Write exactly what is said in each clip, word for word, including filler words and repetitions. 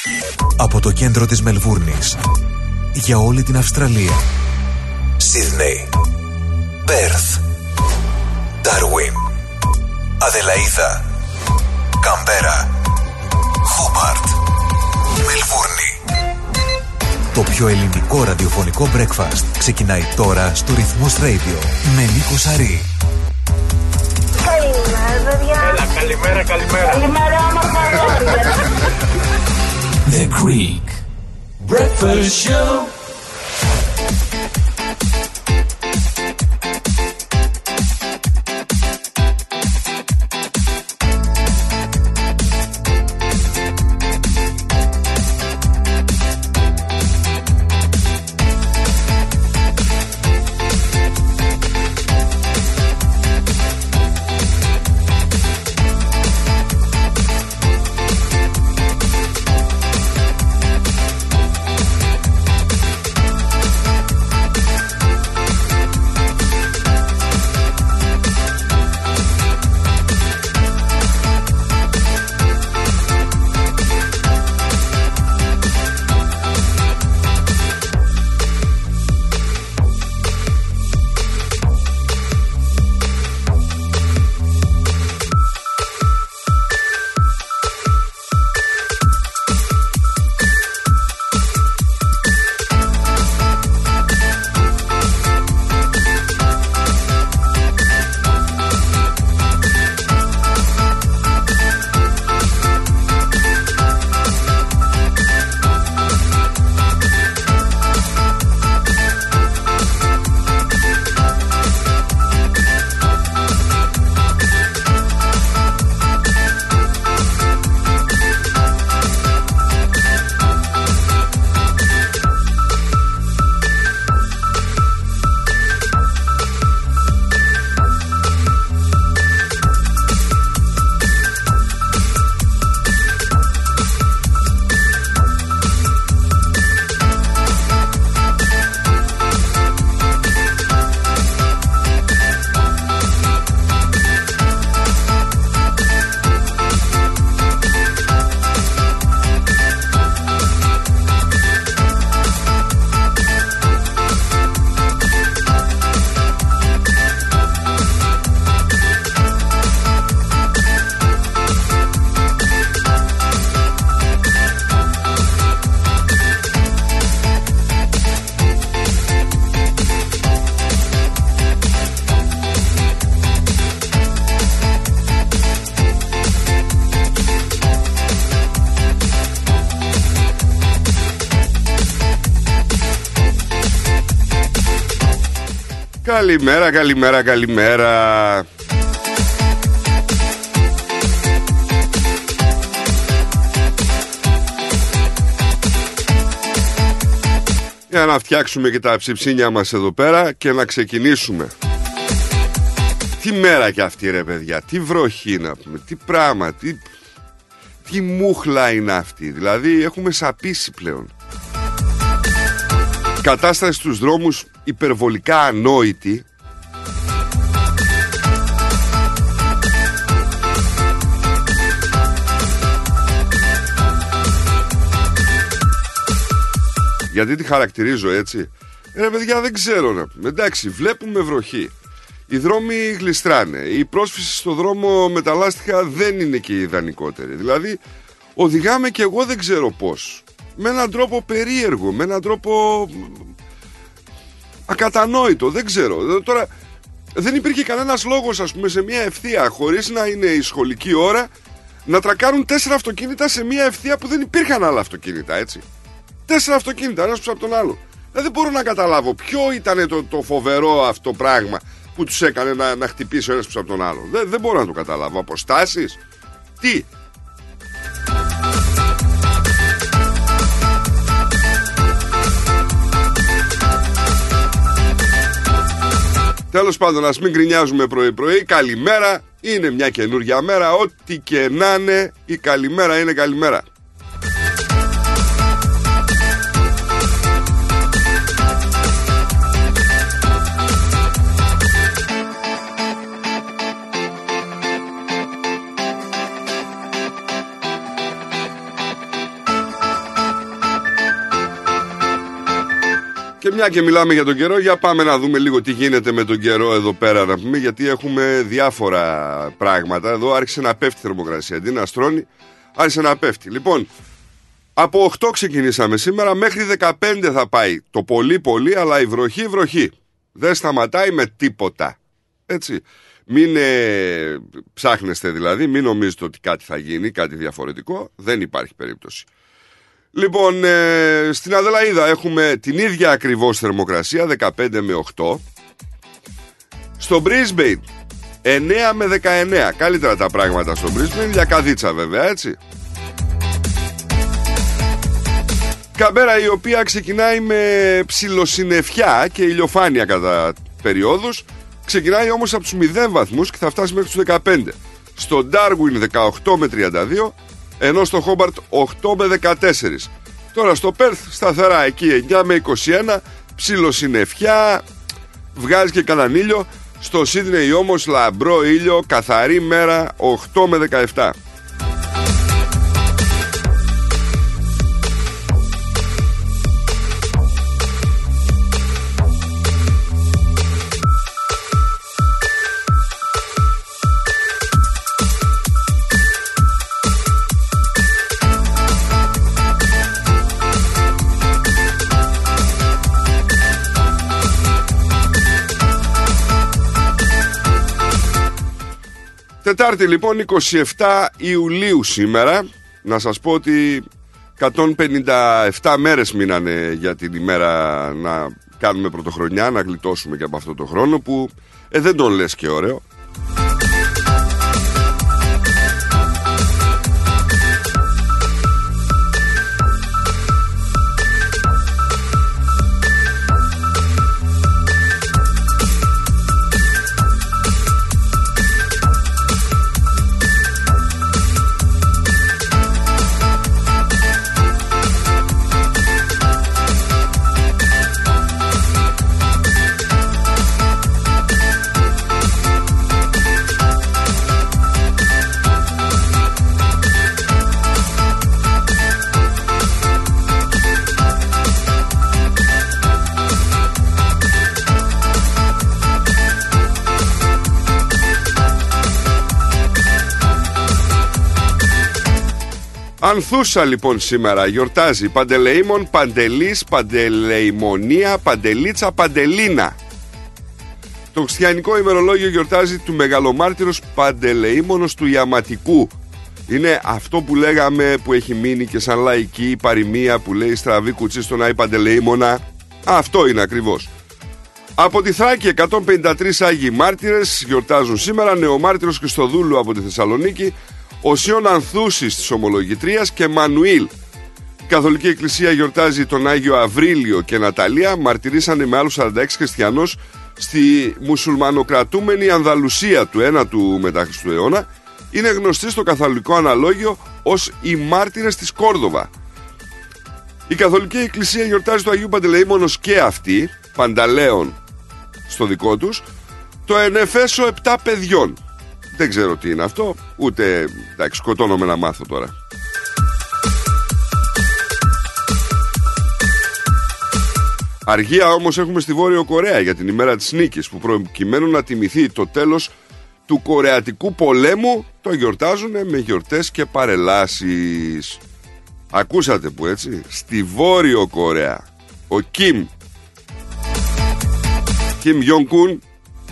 Από το κέντρο της Μελβούρνης για όλη την Αυστραλία, Σίδνεϊ, Πέρθ, Ντάρουιν, Αδελαΐδα, Καμπέρα, Χόμπαρτ, Μελβούρνη. Το πιο ελληνικό ραδιοφωνικό breakfast ξεκινάει τώρα στο Ρυθμός Radio με Νίκο Σαρή. Καλημέρα, παιδιά. Έλα, καλημέρα, καλημέρα. Καλημέρα, όμορφα. The Greek Breakfast Show. Καλημέρα, καλημέρα, καλημέρα. Για να φτιάξουμε και τα ψιψίνια μας εδώ πέρα και να ξεκινήσουμε. Τι μέρα κι αυτή, ρε παιδιά, τι βροχή να πούμε, τι πράγμα, τι, τι μούχλα είναι αυτή. Δηλαδή έχουμε σαπίσει πλέον. Κατάσταση στους δρόμους υπερβολικά ανόητη. Γιατί τη χαρακτηρίζω έτσι? Ρε παιδιά, δεν ξέρω να πούμε. Εντάξει, βλέπουμε βροχή. Οι δρόμοι γλιστράνε. Η πρόσφυση στο δρόμο με τα λάστιχα δεν είναι και η ιδανικότερη. Δηλαδή οδηγάμε και εγώ δεν ξέρω πώς. Με έναν τρόπο περίεργο, με έναν τρόπο ακατανόητο, δεν ξέρω. Τώρα δεν υπήρχε κανένας λόγος, ας πούμε, σε μια ευθεία, χωρίς να είναι η σχολική ώρα, να τρακάρουν τέσσερα αυτοκίνητα σε μια ευθεία που δεν υπήρχαν άλλα αυτοκίνητα, έτσι. Τέσσερα αυτοκίνητα, ένας πίσω από τον άλλο. Δεν μπορώ να καταλάβω ποιο ήταν το, το φοβερό αυτό πράγμα που τους έκανε να, να χτυπήσει ο ένας πίσω από τον άλλο. Δεν, δεν μπορώ να το καταλάβω. Αποστάσεις, τι? Τέλος πάντων, ας μην γκρινιάζουμε πρωί-πρωί. Καλημέρα, είναι μια καινούργια μέρα. Ό,τι και να είναι, η καλημέρα είναι καλημέρα. Και μια και μιλάμε για τον καιρό, για πάμε να δούμε λίγο τι γίνεται με τον καιρό εδώ πέρα να πούμε, γιατί έχουμε διάφορα πράγματα. Εδώ άρχισε να πέφτει η θερμοκρασία, αντί να στρώνει άρχισε να πέφτει. Λοιπόν, από οκτώ ξεκινήσαμε σήμερα, μέχρι δεκαπέντε θα πάει το πολύ πολύ, αλλά η βροχή βροχή δεν σταματάει με τίποτα. Έτσι, μην ε, ψάχνεστε δηλαδή, μην νομίζετε ότι κάτι θα γίνει, κάτι διαφορετικό, δεν υπάρχει περίπτωση. Λοιπόν, ε, στην Αδελαΐδα έχουμε την ίδια ακριβώς θερμοκρασία, δεκαπέντε με οκτώ. Στο Brisbane εννέα με δεκαεννέα. Καλύτερα τα πράγματα στο Brisbane, για καδίτσα βέβαια, έτσι. Καμπέρα, η οποία ξεκινάει με ψιλοσυννεφιά και ηλιοφάνεια κατά περιόδους, ξεκινάει όμως από τους μηδέν βαθμούς και θα φτάσει μέχρι τους δεκαπέντε. Στο Darwin δεκαοκτώ με τριάντα δύο, ενώ στο Hobart οκτώ με δεκατέσσερα. Τώρα στο Perth σταθερά εκεί εννέα με είκοσι ένα, ψιλοσυννεφιά, βγάζει και κανέναν ήλιο. Στο Sydney όμως λαμπρό ήλιο, καθαρή μέρα, οκτώ με δεκαεπτά. Τετάρτη λοιπόν, είκοσι επτά Ιουλίου σήμερα. Να σας πω ότι εκατόν πενήντα επτά μέρες μείνανε για την ημέρα να κάνουμε πρωτοχρονιά, να γλιτώσουμε και από αυτό το χρόνο που ε, δεν τον λες και ωραίο. Ανθούσα λοιπόν σήμερα, γιορτάζει Παντελεήμων, Παντελής, Παντελεημονία, Παντελίτσα, Παντελίνα. Το χριστιανικό ημερολόγιο γιορτάζει του μεγαλομάρτυρος Παντελεήμονος του Ιαματικού. Είναι αυτό που λέγαμε, που έχει μείνει και σαν λαϊκή παροιμία που λέει στραβή κουτσί στον Άη Παντελεήμονα. Αυτό είναι ακριβώς. Από τη Θράκη εκατόν πενήντα τρεις Άγιοι Μάρτυρες γιορτάζουν σήμερα. Νεομάρτυρος Χριστοδούλου από τη Θεσσαλονίκη, Οσίων Ανθούσης της Ομολογητρίας και Μανουήλ. Η Καθολική Εκκλησία γιορτάζει τον Άγιο Αβρίλιο και Ναταλία. Μαρτυρήσανε με άλλους σαράντα έξι χριστιανούς στη μουσουλμανοκρατούμενη Ανδαλουσία του ένατου μετά Χριστού αιώνα. Είναι γνωστοί στο καθολικό αναλόγιο ως οι μάρτυρες της Κόρδοβα. Η Καθολική Εκκλησία γιορτάζει το Αγίου Παντελεήμονος και αυτή, Πανταλέων στο δικό τους, το ενεφέσο επτά παιδιών. Δεν ξέρω τι είναι αυτό, ούτε εντάξει, σκοτώνομαι να μάθω τώρα. Αργία όμως έχουμε στη Βόρειο Κορέα για την ημέρα της νίκης, που προκειμένου να τιμηθεί το τέλος του Κορεατικού πολέμου το γιορτάζουν με γιορτές και παρελάσεις. Ακούσατε που έτσι, στη Βόρειο Κορέα ο Κιμ Κιμ Γιονγκούν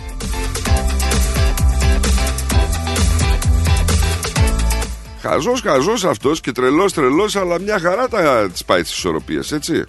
Χαζός χαζός αυτός και τρελός τρελός, αλλά μια χαρά τα της πάει τις ισορροπίες, έτσι.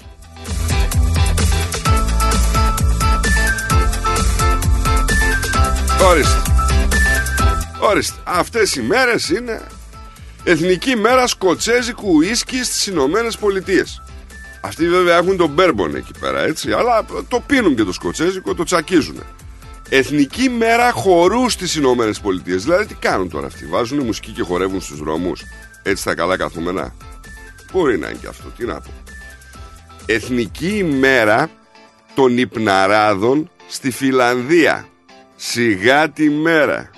Ορίστε. Ορίστε. Αυτές οι μέρες είναι Εθνική Μέρα Σκοτσέζικου Ουίσκι στις Ηνωμένες Πολιτείες. Αυτοί βέβαια έχουν τον μπέρμπον εκεί πέρα, έτσι, αλλά το πίνουν και το σκοτσέζικο, το τσακίζουν. Εθνική Μέρα Χορού στις Ηνωμένες Πολιτείες. Δηλαδή τι κάνουν τώρα αυτοί, βάζουν μουσική και χορεύουν στους δρόμους, έτσι τα καλά καθούμενα. Μπορεί να είναι και αυτό, τι να πω. Εθνική ημέρα των υπναράδων στη Φιλανδία. Σιγά τη μέρα.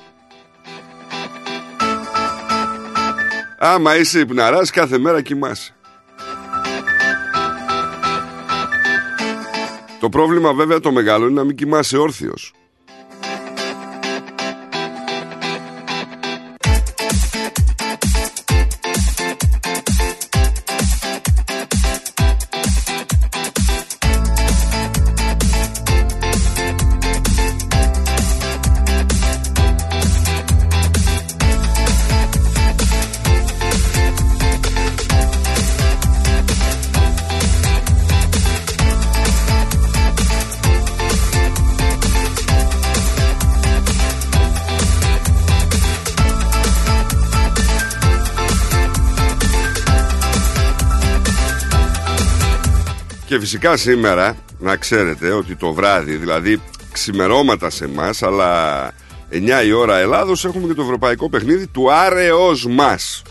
Άμα είσαι υπναράς, κάθε μέρα κοιμάσαι. Το πρόβλημα βέβαια το μεγάλο είναι να μην κοιμάσαι όρθιος. Και φυσικά σήμερα να ξέρετε ότι το βράδυ, δηλαδή ξημερώματα σε εμάς, αλλά εννιά η ώρα Ελλάδος, έχουμε και το ευρωπαϊκό παιχνίδι του Άρεος μας.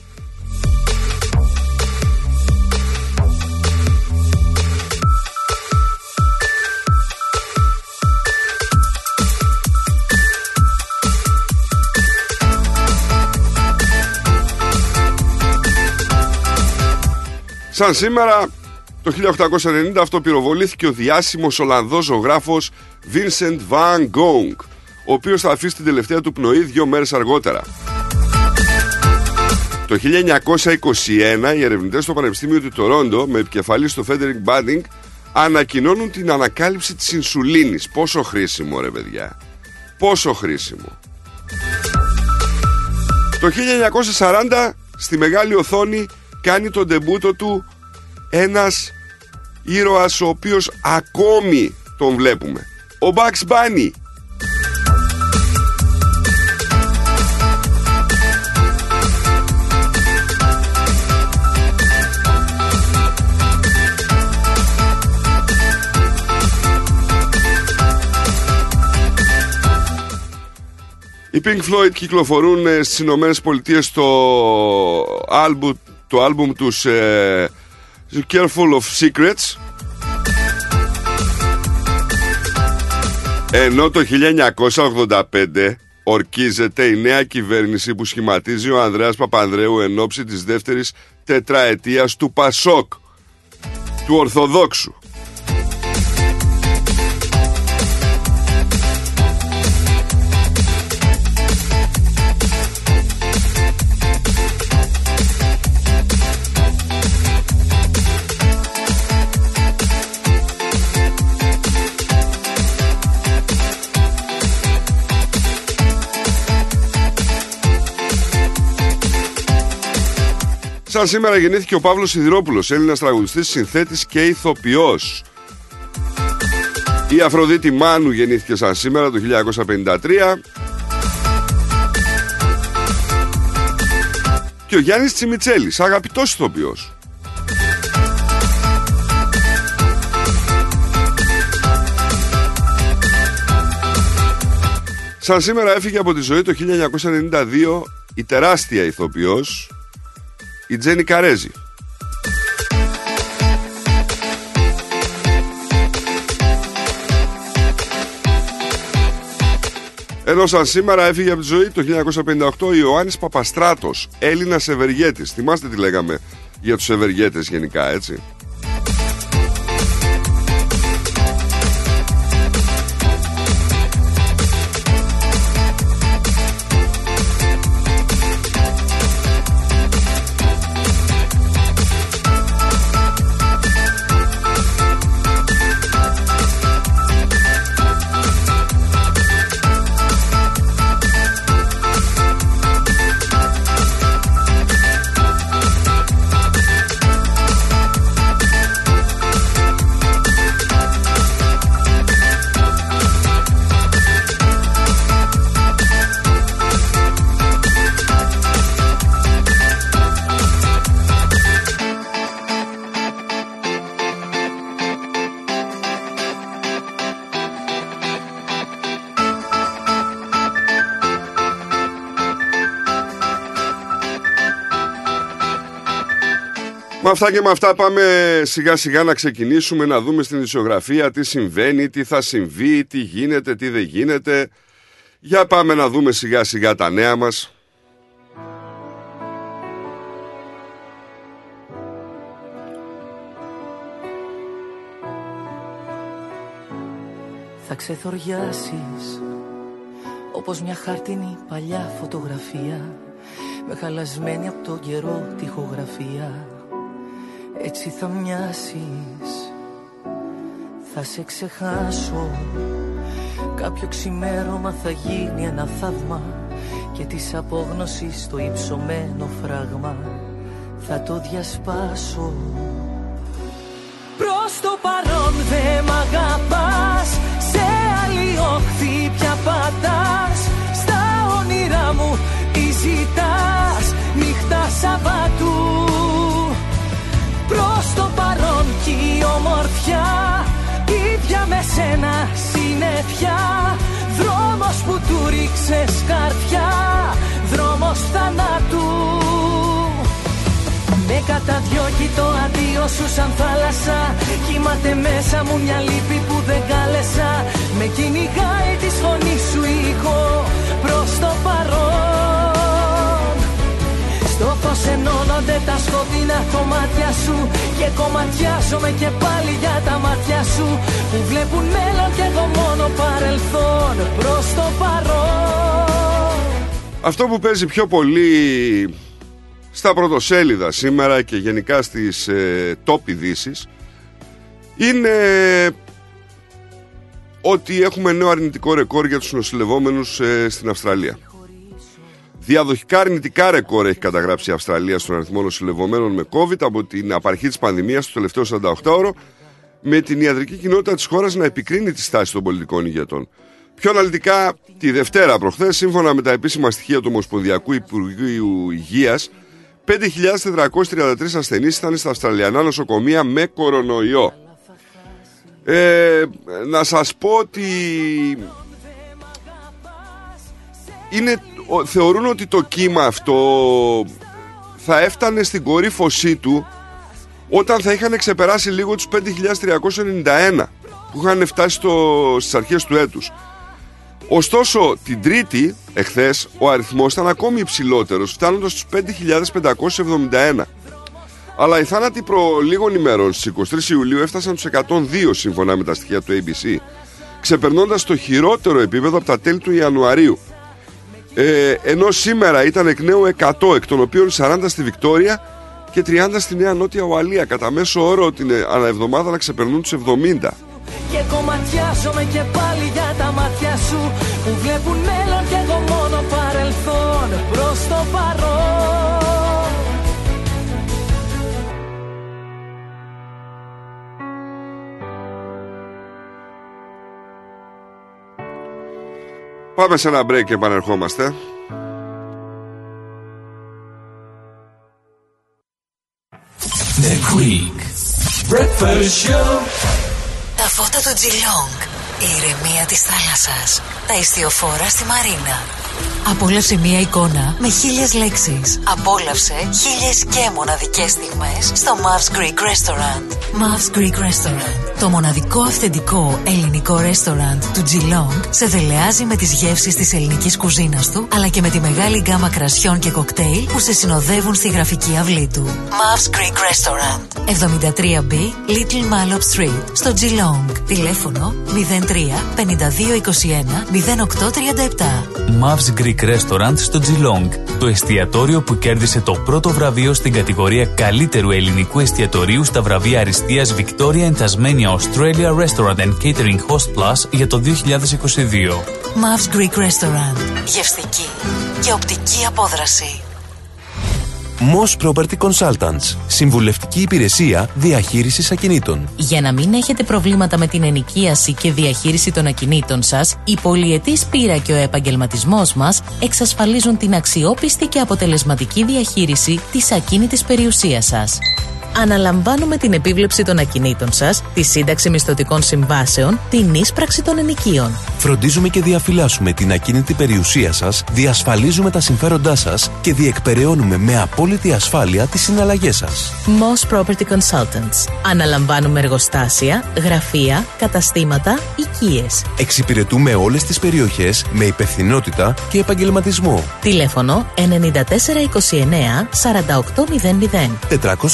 Σαν σήμερα το χίλια οκτακόσια ενενήντα αυτοπυροβολήθηκε ο διάσημος Ολλανδός ζωγράφος Vincent van Gogh, ο οποίος θα αφήσει την τελευταία του πνοή δύο μέρες αργότερα. Το χίλια εννιακόσια είκοσι ένα οι ερευνητές στο Πανεπιστήμιο του Τορόντο, με επικεφαλή στο Φέντερικ Μπάντινγκ, ανακοινώνουν την ανακάλυψη της ινσουλίνης. Πόσο χρήσιμο ρε παιδιά, πόσο χρήσιμο. Το χίλια εννιακόσια σαράντα στη μεγάλη οθόνη κάνει τον ντεμπούτο του ένας ήρωας ο οποίος ακόμη τον βλέπουμε, ο Bugs Bunny. Οι Pink Floyd κυκλοφορούν στις Ηνωμένες Πολιτείες το άλμπουμ, το άλμπουμ τους ε, Careful of Secrets, ενώ το χίλια εννιακόσια ογδόντα πέντε ορκίζεται η νέα κυβέρνηση που σχηματίζει ο Ανδρέας Παπανδρέου εν ώψη της δεύτερης τετραετίας του Πασόκ, του Ορθοδόξου. Σαν σήμερα γεννήθηκε ο Παύλος Σιδηρόπουλος, Έλληνας τραγουδιστής, συνθέτης και ηθοποιός. Η Αφροδίτη Μάνου γεννήθηκε σαν σήμερα το χίλια εννιακόσια πενήντα τρία. Και ο Γιάννης Τσιμιτσέλης, αγαπητός ηθοποιός. Σαν σήμερα έφυγε από τη ζωή το χίλια εννιακόσια ενενήντα δύο η τεράστια ηθοποιός, η Τζένι Καρέζη. Ενώ σαν σήμερα έφυγε από τη ζωή το χίλια εννιακόσια πενήντα οκτώ ο Ιωάννης Παπαστράτος, Έλληνας ευεργέτης. Θυμάστε τι λέγαμε για τους ευεργέτες γενικά, έτσι. Με αυτά και με αυτά πάμε σιγά σιγά να ξεκινήσουμε να δούμε στην ισογραφία τι συμβαίνει, τι θα συμβεί, τι γίνεται, τι δεν γίνεται. Για πάμε να δούμε σιγά σιγά τα νέα μας. θα ξεθοριάσεις όπως μια χάρτινη παλιά φωτογραφία με χαλασμένη από τον καιρό τοιχογραφία. Έτσι θα μοιάσεις, θα σε ξεχάσω. Κάποιο ξημέρωμα θα γίνει ένα θαύμα και της απόγνωσης το υψωμένο φράγμα θα το διασπάσω. Προς το παρόν δε μ' αγαπάς, σε άλλη όχθη πια πατάς. Στα όνειρά μου τι ζητάς, νύχτα Σαββάτου. Προς το παρόν κι η ομορφιά, ίδια με σένα συννεφιά. Δρόμος που του ρίξες καρδιά, δρόμος θανάτου. Με καταδιώκει το αντίο σου σαν θάλασσα. Κύμαται μέσα μου μια λύπη που δεν κάλεσα. Με κυνηγάει τη φωνή σου ήχο προς το παρόν. Στο φως ενώνονται τα σκοτεινά κομμάτια σου και κομματιάζομαι και πάλι για τα μάτια σου που βλέπουν μέλλον και εγώ μόνο παρελθόν προς το παρόν. Αυτό που παίζει πιο πολύ στα πρωτοσέλιδα σήμερα και γενικά στις ε, top ειδήσεις είναι ότι έχουμε νέο αρνητικό ρεκόρ για τους νοσηλευόμενους ε, στην Αυστραλία. Διαδοχικά αρνητικά ρεκόρ έχει καταγράψει η Αυστραλία στον αριθμό νοσηλευομένων με COVID από την απαρχή της πανδημίας στο τελευταίο σαρανταοκτάωρο, με την ιατρική κοινότητα της χώρας να επικρίνει τη στάση των πολιτικών ηγετών. Πιο αναλυτικά, τη Δευτέρα προχθές, σύμφωνα με τα επίσημα στοιχεία του Ομοσπονδιακού Υπουργείου Υγείας, πέντε χιλιάδες τετρακόσιοι τριάντα τρεις ασθενείς ήταν στα Αυστραλιανά νοσοκομεία με κορονοϊό. Ε, να σας πω ότι είναι, θεωρούν ότι το κύμα αυτό θα έφτανε στην κορύφωσή του όταν θα είχαν ξεπεράσει λίγο τους πέντε χιλιάδες τριακόσια ενενήντα ένα που είχαν φτάσει στο, στις αρχές του έτους. Ωστόσο, την Τρίτη, εχθές, ο αριθμός ήταν ακόμη υψηλότερος, φτάνοντας στους πέντε χιλιάδες πεντακόσια εβδομήντα ένα. Αλλά οι θάνατοι προ λίγων ημερών στις είκοσι τρεις Ιουλίου έφτασαν στους εκατόν δύο σύμφωνα με τα στοιχεία του έι μπι σι, ξεπερνώντας το χειρότερο επίπεδο από τα τέλη του Ιανουαρίου. Ε, ενώ σήμερα ήταν εκ νέου εκατό, εκ των οποίων σαράντα στη Βικτόρια και τριάντα στη Νέα Νότια Ουαλία, κατά μέσο όρο την αναεβδομάδα να ξεπερνούν τους εβδομήντα. Και κομματιάζομαι και πάλι για τα μάτια σου που βλέπουν μέλλον και εγώ μόνο παρελθόν προς το παρόν. Πάμε σε ένα break και επανερχόμαστε. The Greek Breakfast Show. Τα φώτα του Geelong, η ηρεμία της θάλασσας, τα ιστιοφόρα στη Μαρίνα. Απόλαυσε μία εικόνα με χίλιες λέξεις. Απόλαυσε χίλιες και μοναδικές στιγμές στο Mavs Greek Restaurant. Mavs Greek Restaurant, το μοναδικό αυθεντικό ελληνικό ρέστοραντ του Geelong, σε δελεάζει με τις γεύσεις της ελληνικής κουζίνας του, αλλά και με τη μεγάλη γκάμα κρασιών και κοκτέιλ που σε συνοδεύουν στη γραφική αυλή του. Mavs Greek Restaurant, εβδομήντα τρία μπι Little Malop Street, στο Geelong. Τηλέφωνο μηδέν τρία πενήντα δύο είκοσι ένα μηδέν οκτώ τριάντα επτά. Mavs Greek Restaurant στο Geelong, το εστιατόριο που κέρδισε το πρώτο βραβείο στην κατηγορία καλύτερου ελληνικού εστιατορίου στα βραβεία αριστείας Victoria and Tasmania Australia Restaurant and Catering Host Plus για το δύο χιλιάδες είκοσι δύο. Mavs Greek Restaurant, γευστική και οπτική απόδραση. Moss Property Consultants, συμβουλευτική υπηρεσία διαχείρισης ακινήτων. Για να μην έχετε προβλήματα με την ενοικίαση και διαχείριση των ακινήτων σας, η πολυετής πείρα και ο επαγγελματισμός μας εξασφαλίζουν την αξιόπιστη και αποτελεσματική διαχείριση της ακίνητης περιουσίας σας. Αναλαμβάνουμε την επίβλεψη των ακινήτων σας, τη σύνταξη μισθωτικών συμβάσεων, την ίσπραξη των ενοικίων. Φροντίζουμε και διαφυλάσσουμε την ακίνητη περιουσία σας, διασφαλίζουμε τα συμφέροντά σας και διεκπεραιώνουμε με απόλυτη ασφάλεια τις συναλλαγές σας. Moss Property Consultants. Αναλαμβάνουμε εργοστάσια, γραφεία, καταστήματα, οικίες. Εξυπηρετούμε όλες τις περιοχές με υπευθυνότητα και επαγγελματισμό. Τηλέφωνο ενενήντα τέσσερα είκοσι εννέα σαράντα οκτώ μηδέν μηδέν. τετρακόσια είκοσι εννέα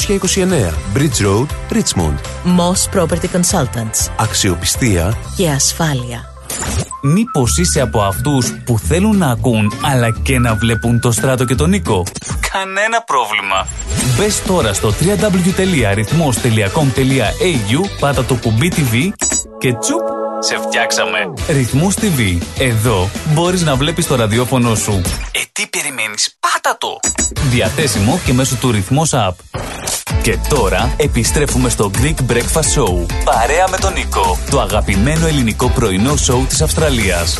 εννέα Bridge Road, Richmond. Moss Property Consultants. Αξιοπιστία Και ασφάλεια. Μήπως είσαι από αυτούς που θέλουν να ακούν αλλά και να βλέπουν το Στράτο και τον Νίκο? Κανένα πρόβλημα. Μπες τώρα στο double-u double-u double-u τελεία ρυθμός τελεία κομ τελεία έι γιου, πάτα το κουμπί τι βι και τσουπ, σε φτιάξαμε. Ρυθμός τι βι. Εδώ μπορείς να βλέπεις το ραδιόφωνο σου. Ε, τι περιμένεις? Πάτα το. Διαθέσιμο και μέσω του Ρυθμός App. Και τώρα επιστρέφουμε στο Greek Breakfast Show. Παρέα με τον Νίκο. Το αγαπημένο ελληνικό πρωινό σοου της Αυστραλίας.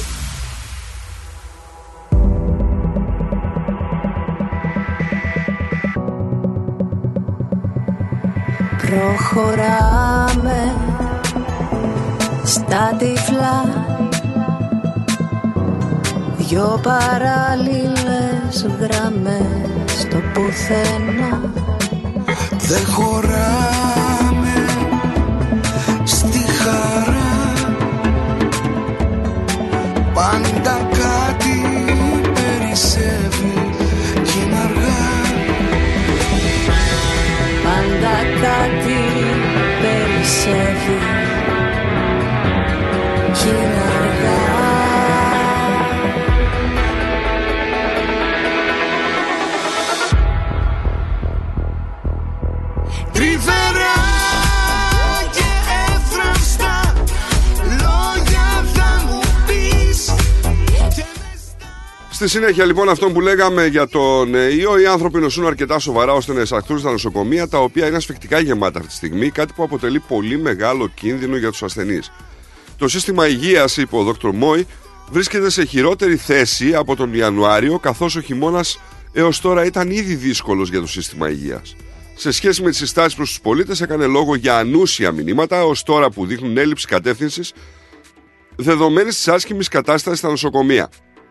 Προχωράμε στα τυφλά, δυο παράλληλες γραμμές στο πουθενά. Δεν χωράμε στη χαρά, πάντα κάτι περισσεύει κι είναι αργά. Πάντα κάτι περισσεύει κι είναι αργά. Τρυφερά και εύθραυστα λόγια θα μου πεις. Στη συνέχεια λοιπόν αυτό που λέγαμε για τον ιό, οι άνθρωποι νοσούν αρκετά σοβαρά ώστε να εισαχθούν στα νοσοκομεία, τα οποία είναι ασφυκτικά γεμάτα αυτή τη στιγμή, κάτι που αποτελεί πολύ μεγάλο κίνδυνο για τους ασθενείς. Το σύστημα υγείας, είπε ο δόκτωρ Μόι, βρίσκεται σε χειρότερη θέση από τον Ιανουάριο, καθώς ο χειμώνας έως τώρα ήταν ήδη δύσκολος για το σύστημα υγείας. Σε σχέση με τις συστάσεις προς τους πολίτες, έκανε λόγο για ανούσια μηνύματα ως τώρα που δείχνουν έλλειψη κατεύθυνσης δεδομένης της άσχημης κατάστασης στα νοσοκομεία.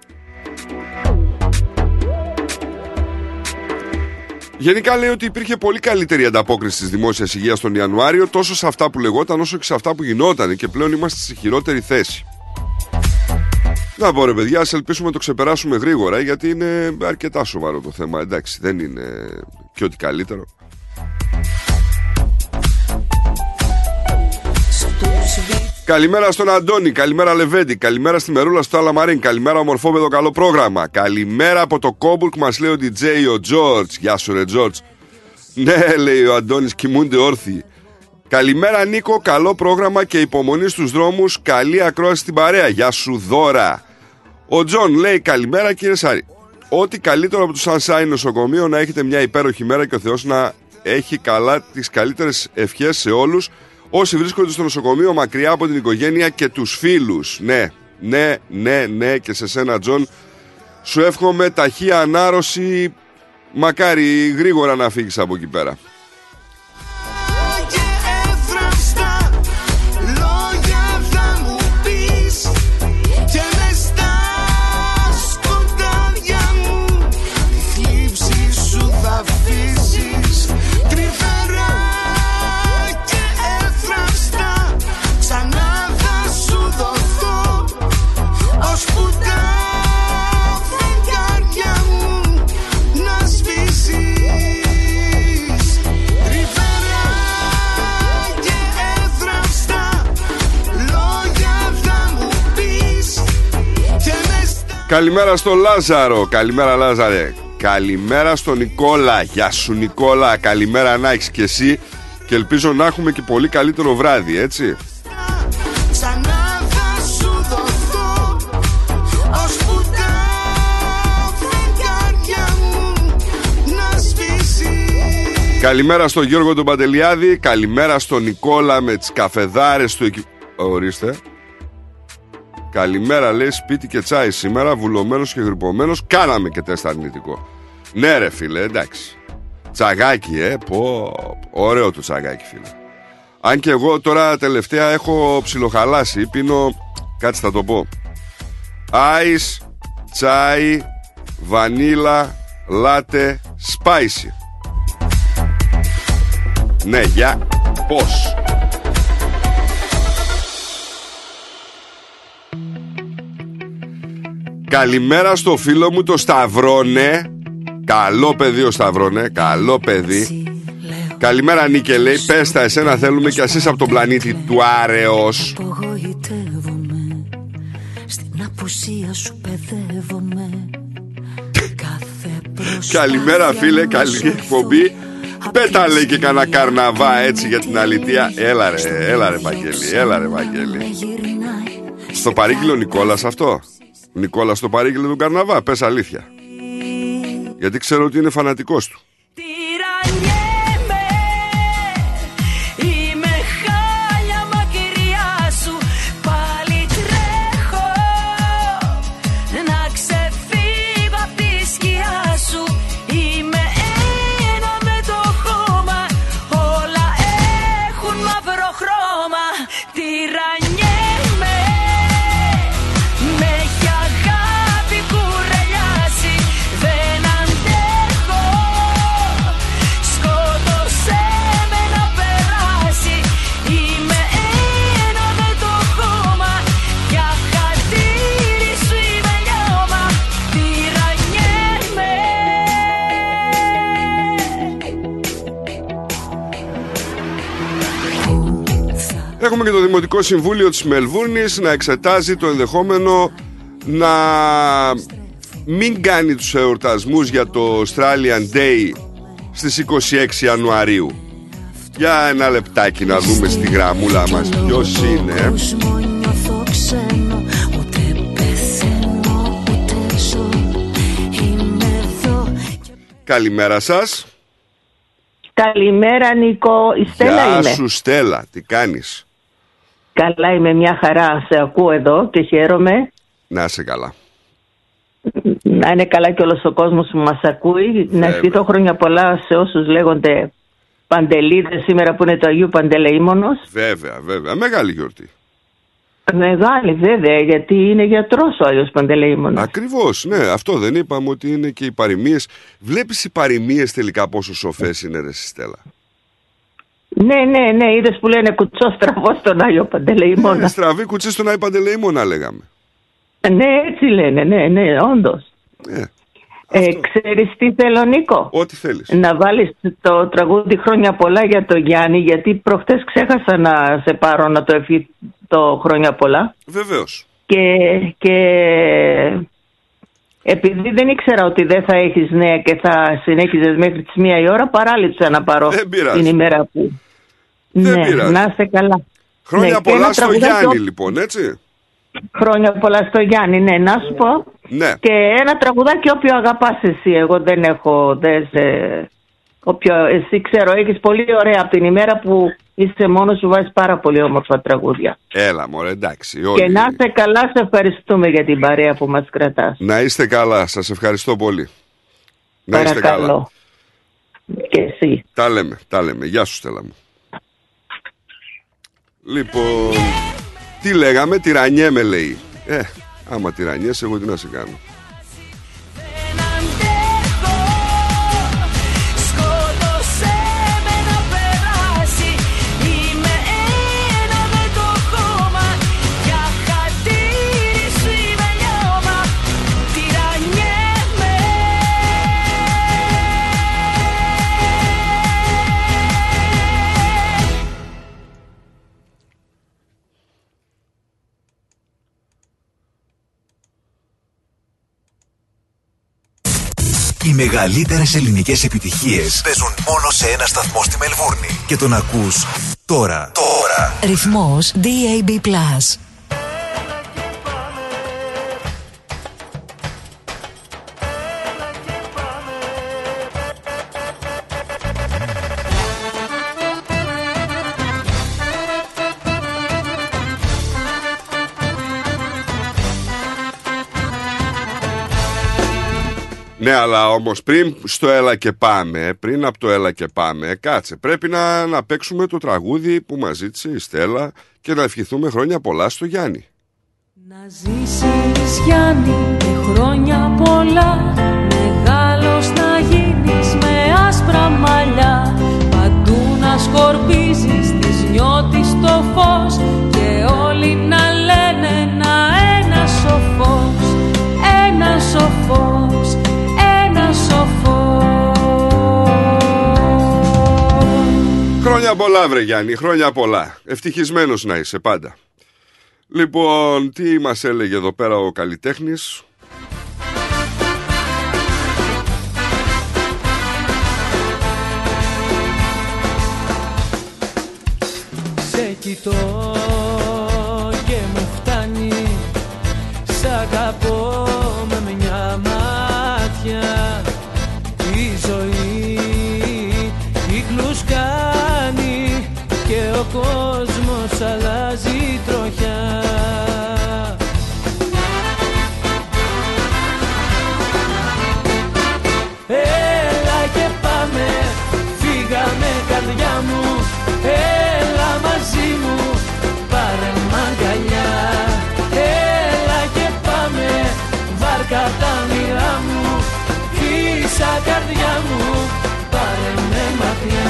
Γενικά λέει ότι υπήρχε πολύ καλύτερη ανταπόκριση της δημόσιας υγείας τον Ιανουάριο, τόσο σε αυτά που λεγόταν όσο και σε αυτά που γινόταν, και πλέον είμαστε σε χειρότερη θέση. Να πω ρε παιδιά, ας ελπίσουμε να το ξεπεράσουμε γρήγορα, γιατί είναι αρκετά σοβαρό το θέμα. Εντάξει, δεν είναι και ό,τι καλύτερο. Καλημέρα στον Αντώνη, καλημέρα Λεβέντη, καλημέρα στη Μερούλα στο Αλαμαρίν, καλημέρα ομορφόπεδο, καλό πρόγραμμα. Καλημέρα από το Κόμπουρκ, μας λέει ο ντι τζέι ο Τζόρτζ. Γεια σου ρε Τζόρτζ. Ναι, λέει ο Αντώνης, κοιμούνται όρθιοι. Καλημέρα Νίκο, καλό πρόγραμμα και υπομονή στους δρόμους, καλή ακρόαση στην παρέα. Γεια σου Δώρα. Ο Τζον λέει καλημέρα κύριε Σάρη. Ό,τι καλύτερο από το Sunshine νοσοκομείο, να έχετε μια υπέροχη μέρα και ο Θεός να έχει καλά τις καλύτερες ευχές σε όλους όσοι βρίσκονται στο νοσοκομείο, μακριά από την οικογένεια και τους φίλους. Ναι, ναι, ναι, ναι, και σε σένα Τζον σου εύχομαι ταχεία ανάρρωση, μακάρι γρήγορα να φύγεις από εκεί πέρα. Καλημέρα στον Λάζαρο, καλημέρα Λάζαρε. Καλημέρα στον Νικόλα, γεια σου Νικόλα. Καλημέρα να έχεις και εσύ. Και ελπίζω να έχουμε και πολύ καλύτερο βράδυ, έτσι. Καλημέρα στον Γιώργο τον Παντελιάδη. Καλημέρα στον Νικόλα με τις καφεδάρες του εκεί. Ορίστε. Καλημέρα, λέει, σπίτι και τσάι σήμερα, βουλωμένος και γρυπωμένος. Κάναμε και τεστ αρνητικό. Ναι ρε φίλε, εντάξει. Τσαγάκι, ε, πω. Ωραίο το τσαγάκι, φίλε. Αν και εγώ τώρα τελευταία έχω ψιλοχαλάσει. Πίνω, κάτσε θα το πω, άις, τσάι, βανίλα, λάτε, spicy. Ναι, για πώς. Καλημέρα στο φίλο μου το Σταυρόνε. Καλό παιδί ο Σταυρόνε, καλό παιδί. Καλημέρα Νίκε, λέει. Πες τα, εσένα θέλουμε κι ας είσαι από τον πλανήτη του Άρεος. Απογοητεύομαι, στην απουσία σου παιδεύομαι. Καλημέρα φίλε, καλή εκπομπή. Πέτα λέει και κανένα καρναβά έτσι για την αλήθεια. Έλα ρε, έλα ρε Βαγγέλη, έλα ρε Βαγγέλη. Στο παρήγγειλε ο Νικόλας αυτό. Νικόλας στο παρήγγειλε τον καρναβά, πες αλήθεια. Γιατί ξέρω ότι είναι φανατικός του. Έχουμε και το Δημοτικό Συμβούλιο της Μελβούρνης να εξετάζει το ενδεχόμενο να μην κάνει τους εορτασμούς για το Australian Day στις είκοσι έξι Ιανουαρίου. Για ένα λεπτάκι να δούμε στη γραμμούλα μας ποιος είναι. Καλημέρα σας. Καλημέρα Νίκο, η Στέλλα Γεια είμαι. Γεια σου Στέλλα, τι κάνεις? Καλά είμαι, μια χαρά, σε ακούω εδώ και χαίρομαι. Να είσαι καλά. Να είναι καλά και όλος ο κόσμος που μας ακούει. Βέβαια. Να ευχηθώ χρόνια πολλά σε όσους λέγονται Παντελίδες σήμερα που είναι το Αγίου Παντελεήμονος. Βέβαια, βέβαια, μεγάλη γιορτή. Μεγάλη βέβαια, γιατί είναι γιατρός ο Άγιος Παντελεήμονος. Ακριβώς, ναι, αυτό δεν είπαμε ότι είναι και οι παροιμίες. Βλέπεις οι παροιμίες τελικά πόσο σοφές είναι ρε Στέλλα? Ναι, ναι, ναι, είδες που λένε κουτσό στραβό στον Άγιο Παντελεήμονα. Ναι, στραβή κουτσί στον Άγιο Παντελεήμονα λέγαμε. Ναι, έτσι λένε, ναι, ναι, όντως. Ναι. Ε, ξέρεις τι θέλω Νίκο? Ό,τι θέλεις. Να βάλεις το τραγούδι χρόνια πολλά για το Γιάννη, γιατί προχτές ξέχασα να σε πάρω να το ευχηθώ το χρόνια πολλά. Βεβαίως. Και, και επειδή δεν ήξερα ότι δεν θα έχεις νέα και θα συνέχιζες μέχρι τις μία η ώρα, παράλειψα να πάρω την ημέρα που... Δεν ναι, πειράζει. Να είστε καλά. Χρόνια ναι, πολλά στο Γιάννη ο... λοιπόν, έτσι. Χρόνια πολλά στο Γιάννη, ναι, να σου πω. Ναι. Και ένα τραγουδάκι όποιο αγαπάς εσύ, εγώ δεν έχω, δεν σε... Όποιο, εσύ ξέρω, έχεις πολύ ωραία από την ημέρα που είσαι μόνος σου, βάζεις πάρα πολύ όμορφα τραγούδια. Έλα μωρέ, εντάξει. Όλοι... Και να είστε καλά, σε ευχαριστούμε για την παρέα που μας κρατάς. Να είστε καλά, σας ευχαριστώ πολύ. Να είστε Παρακαλώ. καλά. Και εσύ. Τα λέμε, τα λέμε. Γεια σου Στέλλα μου. Λοιπόν, τι λέγαμε, τυρανιέμαι λέει. Ε, άμα τυρανιέσαι εγώ τι να σε κάνω. Οι μεγαλύτερες ελληνικές επιτυχίες παίζουν μόνο σε ένα σταθμό στη Μελβούρνη. Και τον ακούς τώρα. Τώρα. Ρυθμός ντι έι μπι Plus. Ναι, αλλά όμως πριν στο έλα και πάμε, πριν από το έλα και πάμε, κάτσε, πρέπει να, να παίξουμε το τραγούδι που μας ζήτησε η Στέλλα και να ευχηθούμε χρόνια πολλά στο Γιάννη. Να ζήσεις Γιάννη και χρόνια πολλά, μεγάλος να γίνεις με άσπρα μαλλιά, παντού να σκορπίζεις της νιώτης το φως και όλοι να λένε να ένας σοφός, ένας σοφός, ένας σοφός. πολλά βρε Γιάννη, χρόνια πολλά. Ευτυχισμένος να είσαι πάντα. Λοιπόν, τι μας έλεγε εδώ πέρα ο καλλιτέχνης? Σε κοιτώ και μου φτάνει, σ' αγαπώ με μια μάτια. Η ζωή κύκλους κάνει και ο κόσμος αλλάζει τροχιά. Έλα και πάμε, φύγαμε καρδιά μου, έλα μαζί μου, πάρε μ' αγκαλιά. Έλα και πάμε, βάρκα τα όνειρά μου, φύσα καρδιά μου, πάρε με μακριά.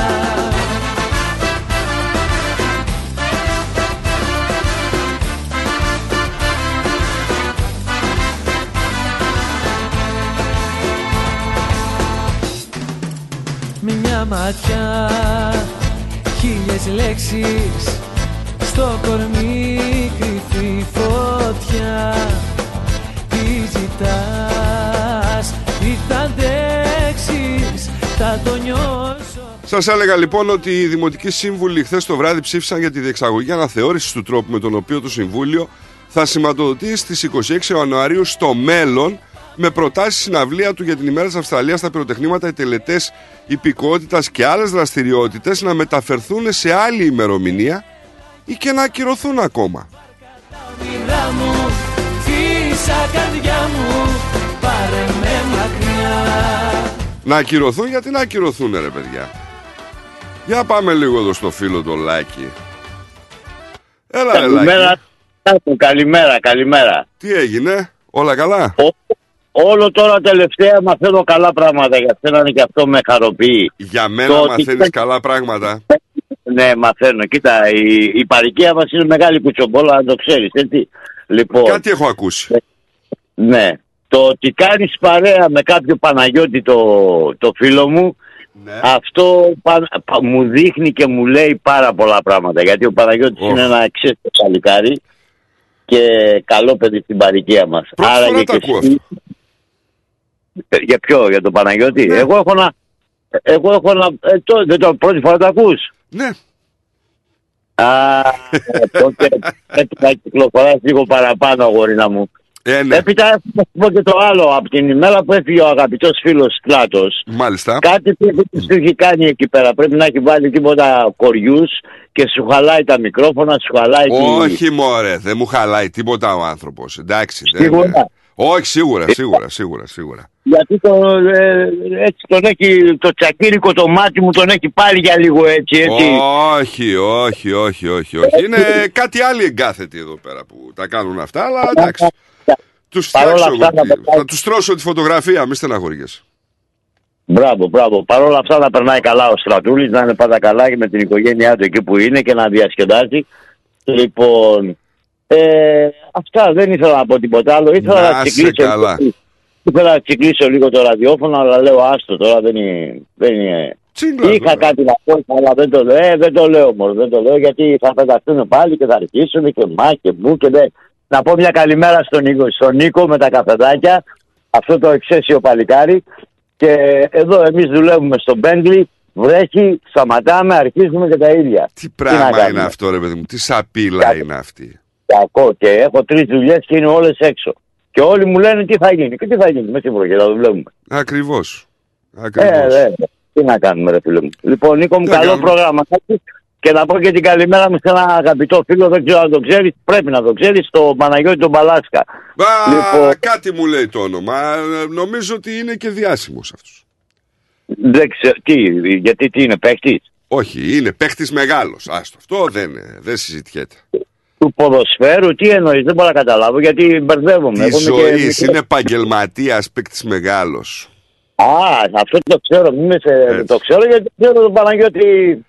Μια ματιά, χίλιες λέξεις, στο κορμί κρυφή φωτιά. Τι ζητάς, τι θα αντέξεις, θα το νιώσω. Σας έλεγα λοιπόν ότι οι δημοτικοί σύμβουλοι χθες το βράδυ ψήφισαν για τη διεξαγωγή αναθεώρησης του τρόπου με τον οποίο το Συμβούλιο θα σηματοδοτεί στις είκοσι έξι Ιανουαρίου στο μέλλον, με προτάσεις συναυλία του για την ημέρα της Αυστραλίας στα πυροτεχνήματα, οι τελετές υπηκότητας και άλλες δραστηριότητες να μεταφερθούν σε άλλη ημερομηνία ή και να ακυρωθούν ακόμα. Να ακυρωθούν, γιατί να ακυρωθούν ρε παιδιά? Για πάμε λίγο εδώ στο φίλο το Λάκη. Έλα καλημέρα, ρε Λάκη. Καλημέρα, καλημέρα. Τι έγινε, όλα καλά? Ο... Όλο τώρα τελευταία μαθαίνω καλά πράγματα, για σένα και αυτό με χαροποιεί. Για μένα το μαθαίνεις ότι... καλά πράγματα. Ναι, μαθαίνω. Κοίτα, η, η παροικία μας είναι μεγάλη κουτσομπόλα, να το ξέρεις, έτσι. Λοιπόν, κάτι έχω ακούσει. Ναι, το ότι κάνεις παρέα με κάποιο Παναγιώτη το, το φίλο μου, ναι. Αυτό πα, πα, μου δείχνει και μου λέει πάρα πολλά πράγματα. Γιατί ο Παναγιώτης oh. είναι ένα εξαίρετο παλικάρι και καλό παιδί στην παροικία μας. Πρώτη Άρα φορά και ακούω εσύ... Για ποιο, για τον Παναγιώτη? Ναι. Εγώ έχω να... Εγώ έχω να... Ε, το, δεν το πρώτη φορά το ακούς? Ναι. Α, τότε πρέπει να κυκλοφοράς λίγο παραπάνω, αγόρινα μου. Ε, ναι. Έπειτα θα πω και το άλλο. Από την ημέρα που έφυγε ο αγαπητός φίλος Κλάτος, μάλιστα, κάτι πρέπει να σου έχει κάνει εκεί πέρα. Πρέπει να έχει βάλει τίποτα κοριούς και σου χαλάει τα μικρόφωνα, σου χαλάει... Όχι τη... μωρέ, δεν μου χαλάει τίποτα ο άνθρωπος. Εντάξει. Σίγουρα. Δεν... Όχι, σίγουρα, σίγουρα, σίγουρα, σίγουρα. Γιατί το, ε, έτσι τον έχει, το τσακίρικο το μάτι μου τον έχει πάρει για λίγο έτσι, έτσι. Όχι, όχι, όχι, όχι, όχι. Είναι κάτι άλλοι εγκάθετοι εδώ πέρα που τα κάνουν αυτά, αλλά εντάξει. Τους φτιάξω εγώ, θα τους τρώσω τη φωτογραφία, μη στεναχωριέσαι. Μπράβο, μπράβο. Παρ' όλα αυτά να περνάει καλά ο Στρατούλης, να είναι πάντα καλά και με την οικογένειά του εκεί που είναι και να διασκεδάζει. Λοιπόν, ε, αυτά, δεν ήθελα να πω τίποτα άλλο. Ήθελα να, να ξεκλείσω, ήθελα να ξεκλείσω λίγο το ραδιόφωνο, αλλά λέω άστο τώρα, δεν είναι... Δεν είναι... Τσίγκλα, είχα τώρα κάτι να πω, αλλά δεν το λέω, ε, δεν το λέω μόνο, δεν το λέω γιατί θα πεταχτούν πάλι και θα αρχίσουν και μα και μου και δεν... Να πω μια καλημέρα στον Νίκο, στον Νίκο με τα καφεδάκια, αυτό το εξαίσιο παλικάρι. Και εδώ εμείς δουλεύουμε στο Μπέντλι, βρέχει, σταματάμε, αρχίζουμε και τα ίδια. Τι πράγμα τι είναι αυτό ρε παιδί μου, τι σαπίλα Κα... είναι αυτή. Κακό, και έχω τρεις δουλειές και είναι όλες έξω. Και όλοι μου λένε τι θα γίνει, και τι θα γίνει, με σίγουρο και θα δουλεύουμε. Ακριβώς, ακριβώς. Ε, ε, τι να κάνουμε ρε φίλε μου. Λοιπόν Νίκο μου, καλό κάνουμε. Πρόγραμμα. Και να πω και την καλημέρα μου σε ένα αγαπητό φίλο, δεν ξέρω αν το ξέρεις, πρέπει να το ξέρεις, το Παναγιώτη τον Παλάσκα. Α, λοιπόν, κάτι μου λέει το όνομα, νομίζω ότι είναι και διάσημος αυτός. Δεν ξέρω, τι, γιατί τι είναι, παίχτης? Όχι, είναι παίχτης μεγάλος, άστο, αυτό δεν, δεν συζητιέται. Του ποδοσφαίρου, τι εννοείς, δεν μπορώ να καταλάβω, γιατί μπερδεύομαι. Τη ζωής, και... είναι επαγγελματίας, παίχτης μεγάλος. Α, αυτό το ξέρω, μην σε... το ξέρω γιατί ξέρω τον Παναγιώτη...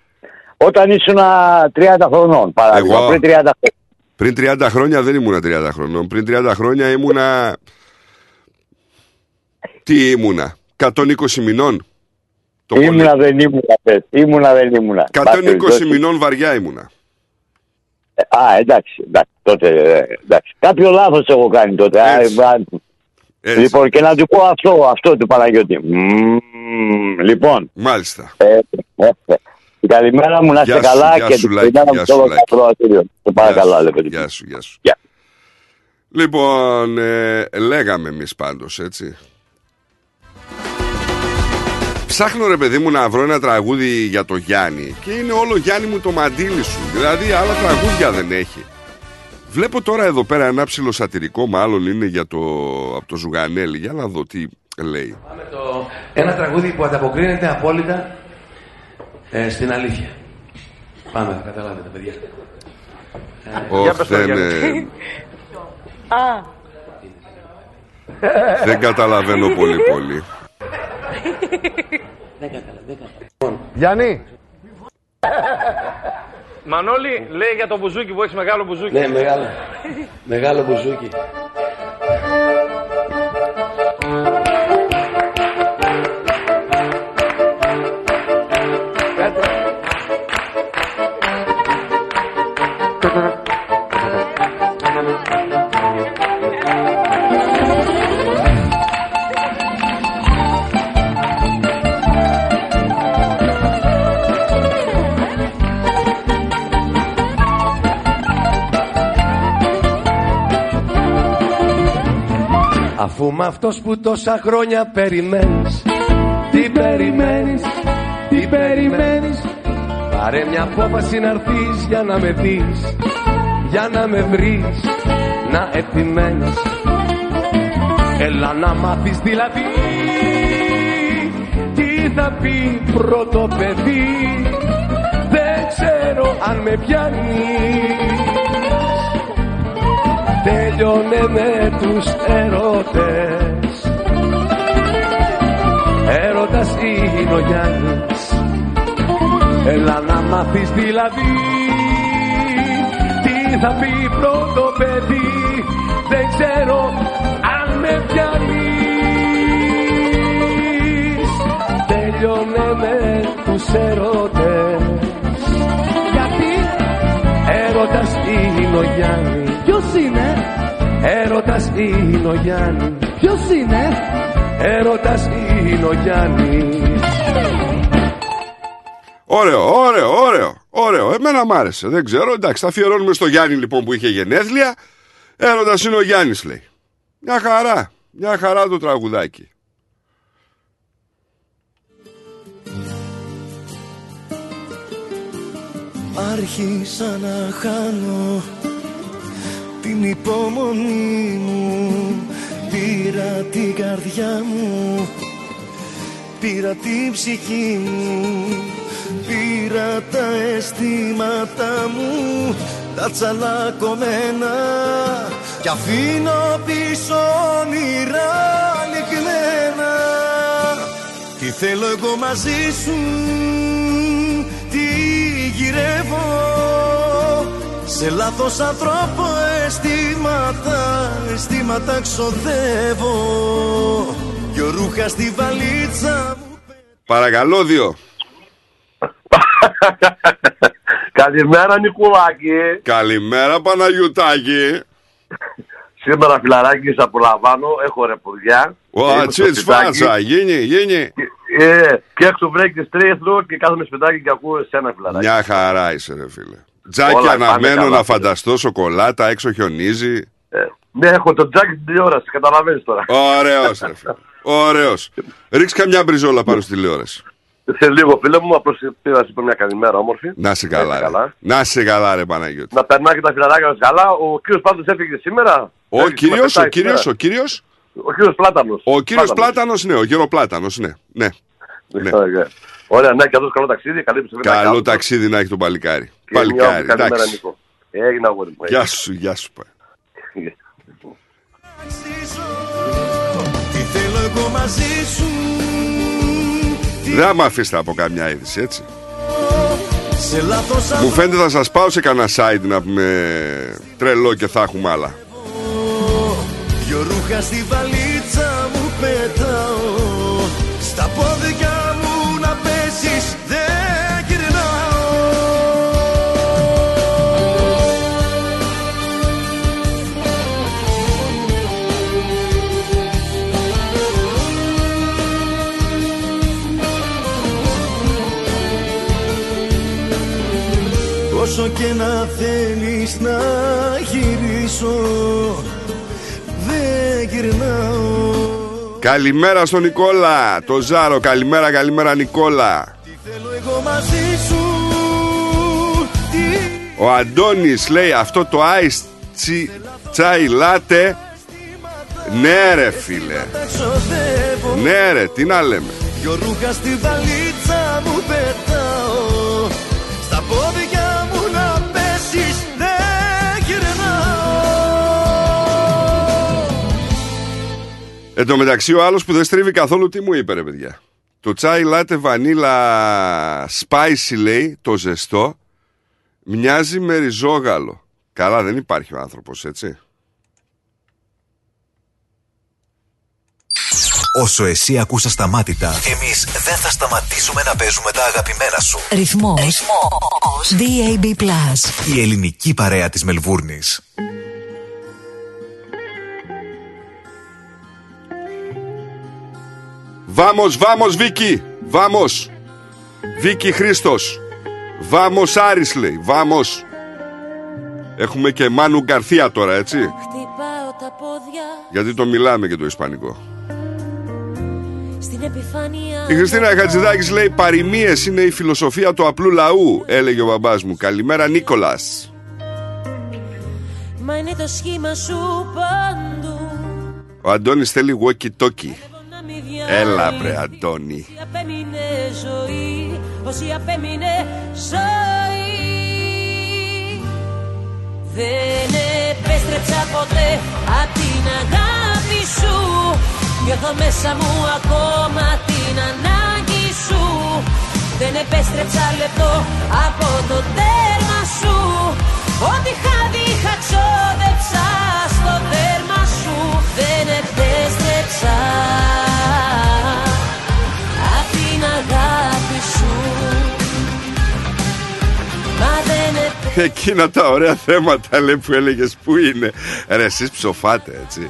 Όταν ήσουν τριάντα χρονών, παράδειγμα, εγώ, πριν τριάντα χρόνια. Πριν τριάντα χρόνια δεν ήμουνα τριάντα χρονών. Πριν τριάντα χρόνια ήμουνα... Τι ήμουνα, εκατόν είκοσι μηνών. Ήμουνα δεν ήμουνα, πες. Ήμουνα δεν ήμουνα. εκατόν είκοσι μηνών βαριά ήμουνα. Ε, α, εντάξει, εντάξει, τότε, εντάξει. Κάποιο λάθος έχω κάνει τότε. Α, Έτσι. Λοιπόν, και να του πω αυτό, αυτό του Παναγιώτη. Μ, λοιπόν. Μάλιστα. Ε, ε, ε. Καλημέρα μου, να είστε καλά γεια και σου, την Λάκη, καλημέρα γεια μου σου, στο Λάκη. ακροατήριο. Σε παρακαλώ, λέτε. Γεια σου, γεια σου. Γεια. Λοιπόν, ε, λέγαμε εμείς πάντως, έτσι. Ψάχνω ρε παιδί μου να βρω ένα τραγούδι για το Γιάννη και είναι όλο Γιάννη μου το μαντίλι σου. Δηλαδή άλλα τραγούδια δεν έχει. Βλέπω τώρα εδώ πέρα ένα ψιλοσατυρικό, μάλλον είναι για το, από το Ζουγανέλη. Για να δω τι λέει. Πάμε το, ένα τραγούδι που ανταποκρίνεται απόλυτα ε, στην αλήθεια. Πάμε, θα καταλάβετε παιδιά. Όχι, δεν είναι... Α. Δεν καταλαβαίνω πολύ πολύ. Δεν καταλαβαίνω. Γιάννη. Μανώλη, λέει για το μπουζούκι που έχεις μεγάλο μπουζούκι. Ναι, μεγάλο. Μεγάλο μπουζούκι. Αφού με αυτός που τόσα χρόνια περιμένεις, τι περιμένεις, τι περιμένεις, πάρε μια απόφαση να έρθεις για να με δεις, για να με βρεις, να επιμένεις. Έλα να μάθεις δηλαδή τι θα πει πρώτο παιδί, δεν ξέρω αν με πιάνεις. Τέλειωνε με τους έρωτες, έρωτας είναι ο Γιάννης. Έλα να μάθεις δηλαδή τι θα πει πρώτο παιδί, δεν ξέρω αν με πιάνεις. Τέλειωνε με τους έρωτες, γιατί έρωτας είναι ο Γιάννης. Ποιος είναι? Έρωτας είναι ο Γιάννης. Ποιος είναι? Έρωτας είναι ο Γιάννης. Ωραίο, ωραίο, ωραίο, ωραίο. Εμένα μ' άρεσε, δεν ξέρω. Εντάξει, θα αφιερώνουμε στο Γιάννη λοιπόν που είχε γενέθλια. Έρωτας είναι ο Γιάννης, λέει. Μια χαρά, μια χαρά το τραγουδάκι. Άρχισα να χάνω την υπομονή μου, πήρα την καρδιά μου, πήρα την ψυχή μου, πήρα τα αισθήματα μου, τα τσαλακωμένα, κι αφήνω πίσω όνειρα λιγμένα. Τι θέλω εγώ μαζί σου, τι γυρεύω, σε λάθος ανθρώπο αισθήματα, αισθήματα ξοδεύω. Δυο ρούχα στη βαλίτσα μου. Παρακαλώ, δύο. Καλημέρα Νικουλάκη. Καλημέρα Παναγιωτάκη. Σήμερα φιλαράκι σε απολαμβάνω, έχω ρεπουριά. Ω, τσίτς φάτσα, γίνει, γίνει. Ε, και έξω βρέκει τρίθλο και κάθομαι σπιτάκι και ακούω εσένα φιλαράκι. Μια χαρά είσαι ρε φίλε. Τζάκι αναμένω να φανταστώ, σοκολάτα, έξω χιονίζει. Ε, ναι, έχω το τζάκι στην τηλεόραση, καταλαβαίνεις τώρα. Ωραίος ρε φίλε. Ωραίος. Ρίξ καμιά μπριζόλα πάνω στη τηλεόραση. Σε λίγο φίλε μου, απλώς πήρα να σου πω μια καλημέρα όμορφη. Να σε καλά, καλά. Να σε καλά ρε Παναγιώτη. Να περνάει και τα φιλαράκια μας καλά. Ο κύριος πάντως έφυγε σήμερα. Ο κύριος, ο κύριος, ο κύριος. Ο κύριος Πλάτανος. Ο κύριος Πλάτανος, ναι, ο γεροπλάτανος, ναι. ναι. ναι. Ωραία, ναι, και αυτός καλό ταξίδι. Καλή καλό καλό ταξίδι να έχει τον παλικάρι. Και παλικάρι, καλημέρα Νίκο. Έγινε αγόρι μου. Γεια σου, γεια σου. Τι θέλω εγώ μαζί σου. Δεν μ' αφήσετε από καμιά είδηση, έτσι. Μου φαίνεται θα σας πάω σε κανένα site να πούμε τρελό και θα έχουμε άλλα. Δυο ρούχα στη βαλίτσα μου πετάω, στα πόδια μου να πετάω. όσο και να θέλεις να γυρίσω, δεν γυρνάω. Καλημέρα στον Νικόλα, το Ζάρο. Καλημέρα, καλημέρα Νικόλα. Τι θέλω εγώ μαζί σου. Ο Αντώνης λέει αυτό το ice chai latte. Ναι ρε φίλε, ναι ρε, τι να λέμε. Δυο ρούχα στη βαλίτσα μου πετάω, στα πόδια μου να πέσεις δεν γυρνάω. Εν τω μεταξύ ο άλλος που δεν στρίβει καθόλου τι μου είπε ρε παιδιά. Το chai latte vanilla spicy λέει, το ζεστό, μοιάζει με ριζόγαλο. Καλά, δεν υπάρχει ο άνθρωπος έτσι. Όσο εσύ ακούς ασταμάτητα, εμείς δεν θα σταματήσουμε να παίζουμε τα αγαπημένα σου. Ρυθμός, Ρυθμός. ντι έι μπι Plus. Η ελληνική παρέα της Μελβούρνης. Βάμος, βάμος Βίκη, βάμος. Βίκη Χρήστος. Βάμος Άρης λέει, βάμος. Έχουμε και Μάνου Γκαρθία τώρα έτσι. Γιατί το μιλάμε και το ισπανικό. Η Χριστίνα Χατζηδάκης λέει παροιμίες είναι η φιλοσοφία του απλού λαού, έλεγε ο μπαμπάς μου. Καλημέρα Νίκολας. Μα είναι το σχήμα σου παντού. Ο Αντώνης θέλει walkie-talkie. Έλα βρε Αντώνη. Όσοι απέμεινε ζωή, όσοι απέμεινε ζωή. Δεν επέστρεψα ποτέ απ' την αγάπη σου. Νιώθω μέσα μου ακόμα την ανάγκη σου. Δεν επέστρεψα λεπτό από το τέρμα σου. Ό,τι χάδι είχα ξόδεψα στο δέρμα σου. Δεν επέστρεψα απ' την αγάπη σου. Μα δεν επέστρεψα. Εκείνα τα ωραία θέματα λέει που έλεγες που είναι. Ρε εσείς ψοφάτε έτσι.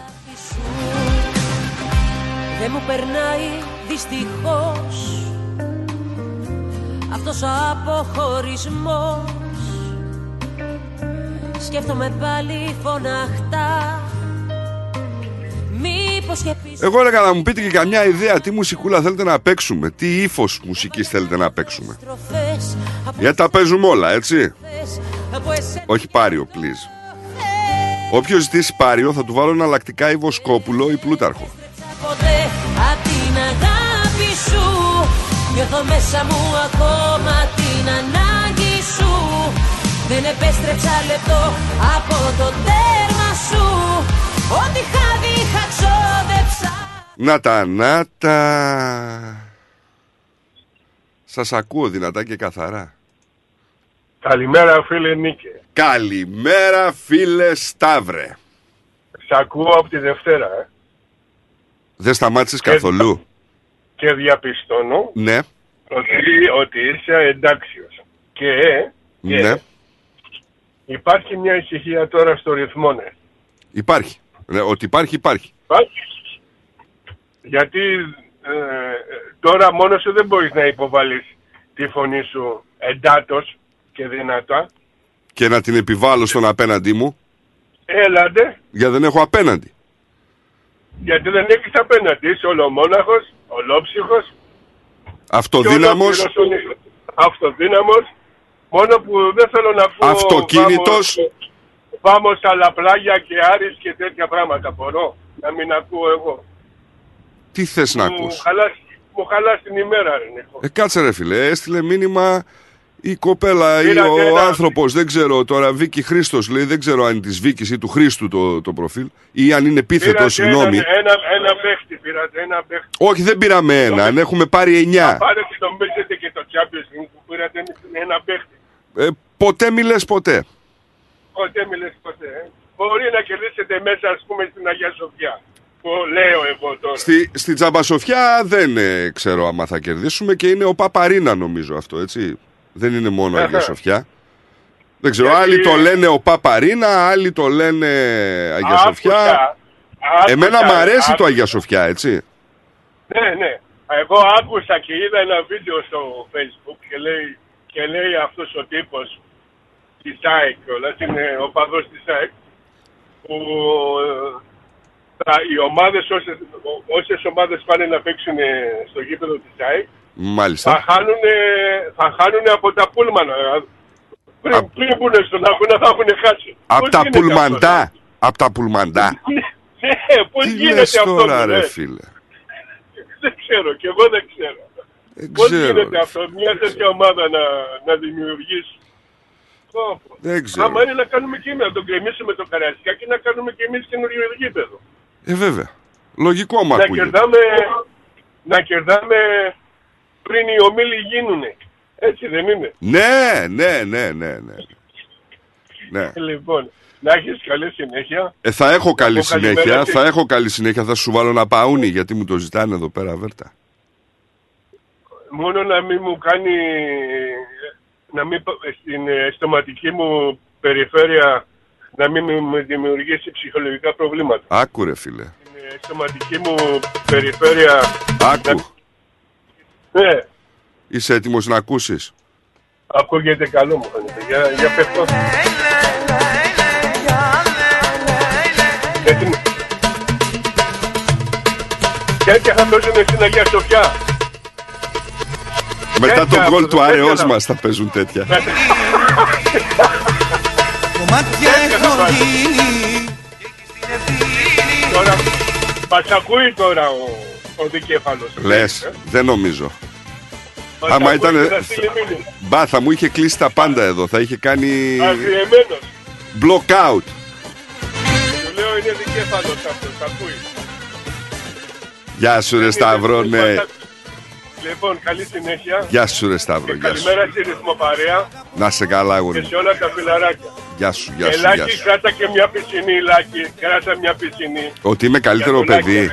Δεν μου περνάει δυστυχώς αυτός ο αποχωρισμός. Σκέφτομαι πάλι φωναχτά. Μήπως και πίσω. Εγώ έλεγα να μου πείτε και καμιά ιδέα τι μουσικούλα θέλετε να παίξουμε. Τι ύφος μουσικής θέλετε να παίξουμε. Γιατί τα παίζουμε όλα έτσι. Όχι Πάριο please. Όποιος ζητήσει Πάριο θα του βάλω εναλλακτικά ή Βοσκόπουλο ή Πλούταρχο. Ποτέ απ' την αγάπη σου. Νιώθω μέσα μου ακόμα την ανάγκη σου. Δεν επέστρεψα λεπτό από το τέρμα σου. Ό,τι χάδι είχα ξόδεψα. Να τα, να τα. Σας ακούω δυνατά και καθαρά. Καλημέρα φίλε Νίκε. Καλημέρα φίλε Σταύρε. Σ' ακούω από τη Δευτέρα ε. Δεν σταμάτησες και καθόλου. Και διαπιστώνω ναι. ότι, ότι είσαι εντάξιος. Και, και ναι. Υπάρχει μια ησυχία τώρα στο ρυθμό, ναι. Υπάρχει. Ναι, ότι υπάρχει, υπάρχει. Υπάρχει. Γιατί ε, τώρα μόνος σου δεν μπορείς να υποβάλεις τη φωνή σου εντάτως και δυνατά. Και να την επιβάλλω στον απέναντί μου. Έλατε. Για δεν έχω απέναντι. Γιατί δεν έχεις απέναντι. Είσαι ολομόναχος, ολόψυχος. Αυτοδύναμος. Αυτοδύναμος. Μόνο που δεν θέλω να πω. Αυτοκίνητος. Βάμος άλλα πλάγια και Άρης και τέτοια πράγματα. Μπορώ να μην ακούω εγώ. Τι θες να μου ακούς. Χαλάς, μου χαλάς την ημέρα ρε Νίκο. Ε κάτσε ρε φίλε. Έστειλε μήνυμα η κοπέλα ή Πήρατε ο ένα... άνθρωπος. Δεν ξέρω τώρα. Βίκη Χρήστος λέει. Δεν ξέρω αν είναι της Βίκης ή του Χρήστου το, το προφίλ. Ή αν είναι επίθετο. Συγγνώμη. Ένα, ένα, ένα παίχτη πήρατε. Ένα παίχτη. Όχι δεν πήραμε ένα. Αν έχουμε πάρει εννιά. Θα πάρετε το Μπέζετε και το Champions League που πήρατε ένα παίχτη. Ε, ποτέ μη λες ποτέ. Ποτέ μη λες ποτέ. Ε. Μπορεί να κερδίσετε μέσα ας πούμε στην Αγία Σοφιά. Που λέω εγώ τώρα. Στη, στη Τζαμπασοφιά δεν ε, ξέρω άμα θα κερδίσουμε και είναι ο Παπαρίνα νομίζω αυτό έτσι. Δεν είναι μόνο Αγία Σοφιά. Δεν ξέρω, γιατί... άλλοι το λένε ο Παπαρίνα, άλλοι το λένε Αγία Σοφιά. Άκουσα, Εμένα μ' αρέσει άκουσα. Το Αγία Σοφιά, έτσι. Ναι, ναι. Εγώ άκουσα και είδα ένα βίντεο στο Facebook και λέει, και λέει αυτός ο τύπος της ΑΕΚ κιόλας, είναι οπαδός της ΑΕΚ, που τα, οι ομάδες, όσες, όσες ομάδες πάνε να παίξουν στο γήπεδο της ΑΕΚ, μάλιστα, θα χάνουν, θα χάνουν από τα πούλμαν. Πριν, Α... πριν πούνε στον αγώνα θα έχουν χάσει. Από τα πουλμαντά. Από τα πουλμαντά. Ναι, πώς γίνεται αυτό τώρα, ρε φίλε? Δεν ξέρω, και εγώ δεν ξέρω. Δεν πώς ξέρω, γίνεται αυτό, μια τέτοια ομάδα να, να δημιουργήσει? Δεν ξέρω. Άμα είναι να κάνουμε και εμείς, να τον κρεμίσουμε το Καραϊσκάκι και να κάνουμε και εμείς καινούριο γήπεδο. Ε, βέβαια. Λογικό μα να ακούγεται. κερδάμε, να κερδάμε πριν οι ομίλοι γίνουνε. Έτσι δεν είναι? Ναι, ναι, ναι, ναι, ναι. ναι. Λοιπόν, να έχεις καλή συνέχεια. Ε, θα έχω καλή Από συνέχεια, θα έχω καλή συνέχεια. Θα σου βάλω ένα παούνι, γιατί μου το ζητάνε εδώ πέρα, Βέρτα. Μόνο να μην μου κάνει, να μην, στην στοματική μου περιφέρεια, να μην μου δημιουργήσει ψυχολογικά προβλήματα. Άκου ρε φίλε. Στην στοματική μου περιφέρεια... Άκου. Να... Ναι. Είσαι έτοιμος να ακούσεις? Ακούγεται καλό μου φαίνεται. Για, για πέφτω. Έτοιμο. Και θα παίζουν στην Αγία Σοφιά. Μετά τον γκολ του Άρεός μας θα παίζουν τέτοια. Κομμάτια έχω γίνει. Τώρα, μας ακούει τώρα ο, ο δικέφαλος. Λες, ε? δεν νομίζω. Άμα ήταν... Μπα, θα μου είχε κλείσει τα πάντα εδώ. Θα είχε κάνει... Αγριεμένος. Block out. Του λέω είναι δικέφαλος αυτός, ακούει. Γεια σου ρε Σταύρο, ναι. Λοιπόν, καλή συνέχεια. Γεια σου ρε Σταύρο, γεια σου. Καλημέρα στη ρυθμοπαρέα. Να σε καλά, αγόρι. Και σε όλα τα φιλαράκια. Γεια σου, γεια σου, Λάκη, γεια σου. κράτα και μια πισινή, Λάκη. Κράτα μια πισινή. Ότι είμαι καλύτερο παιδί.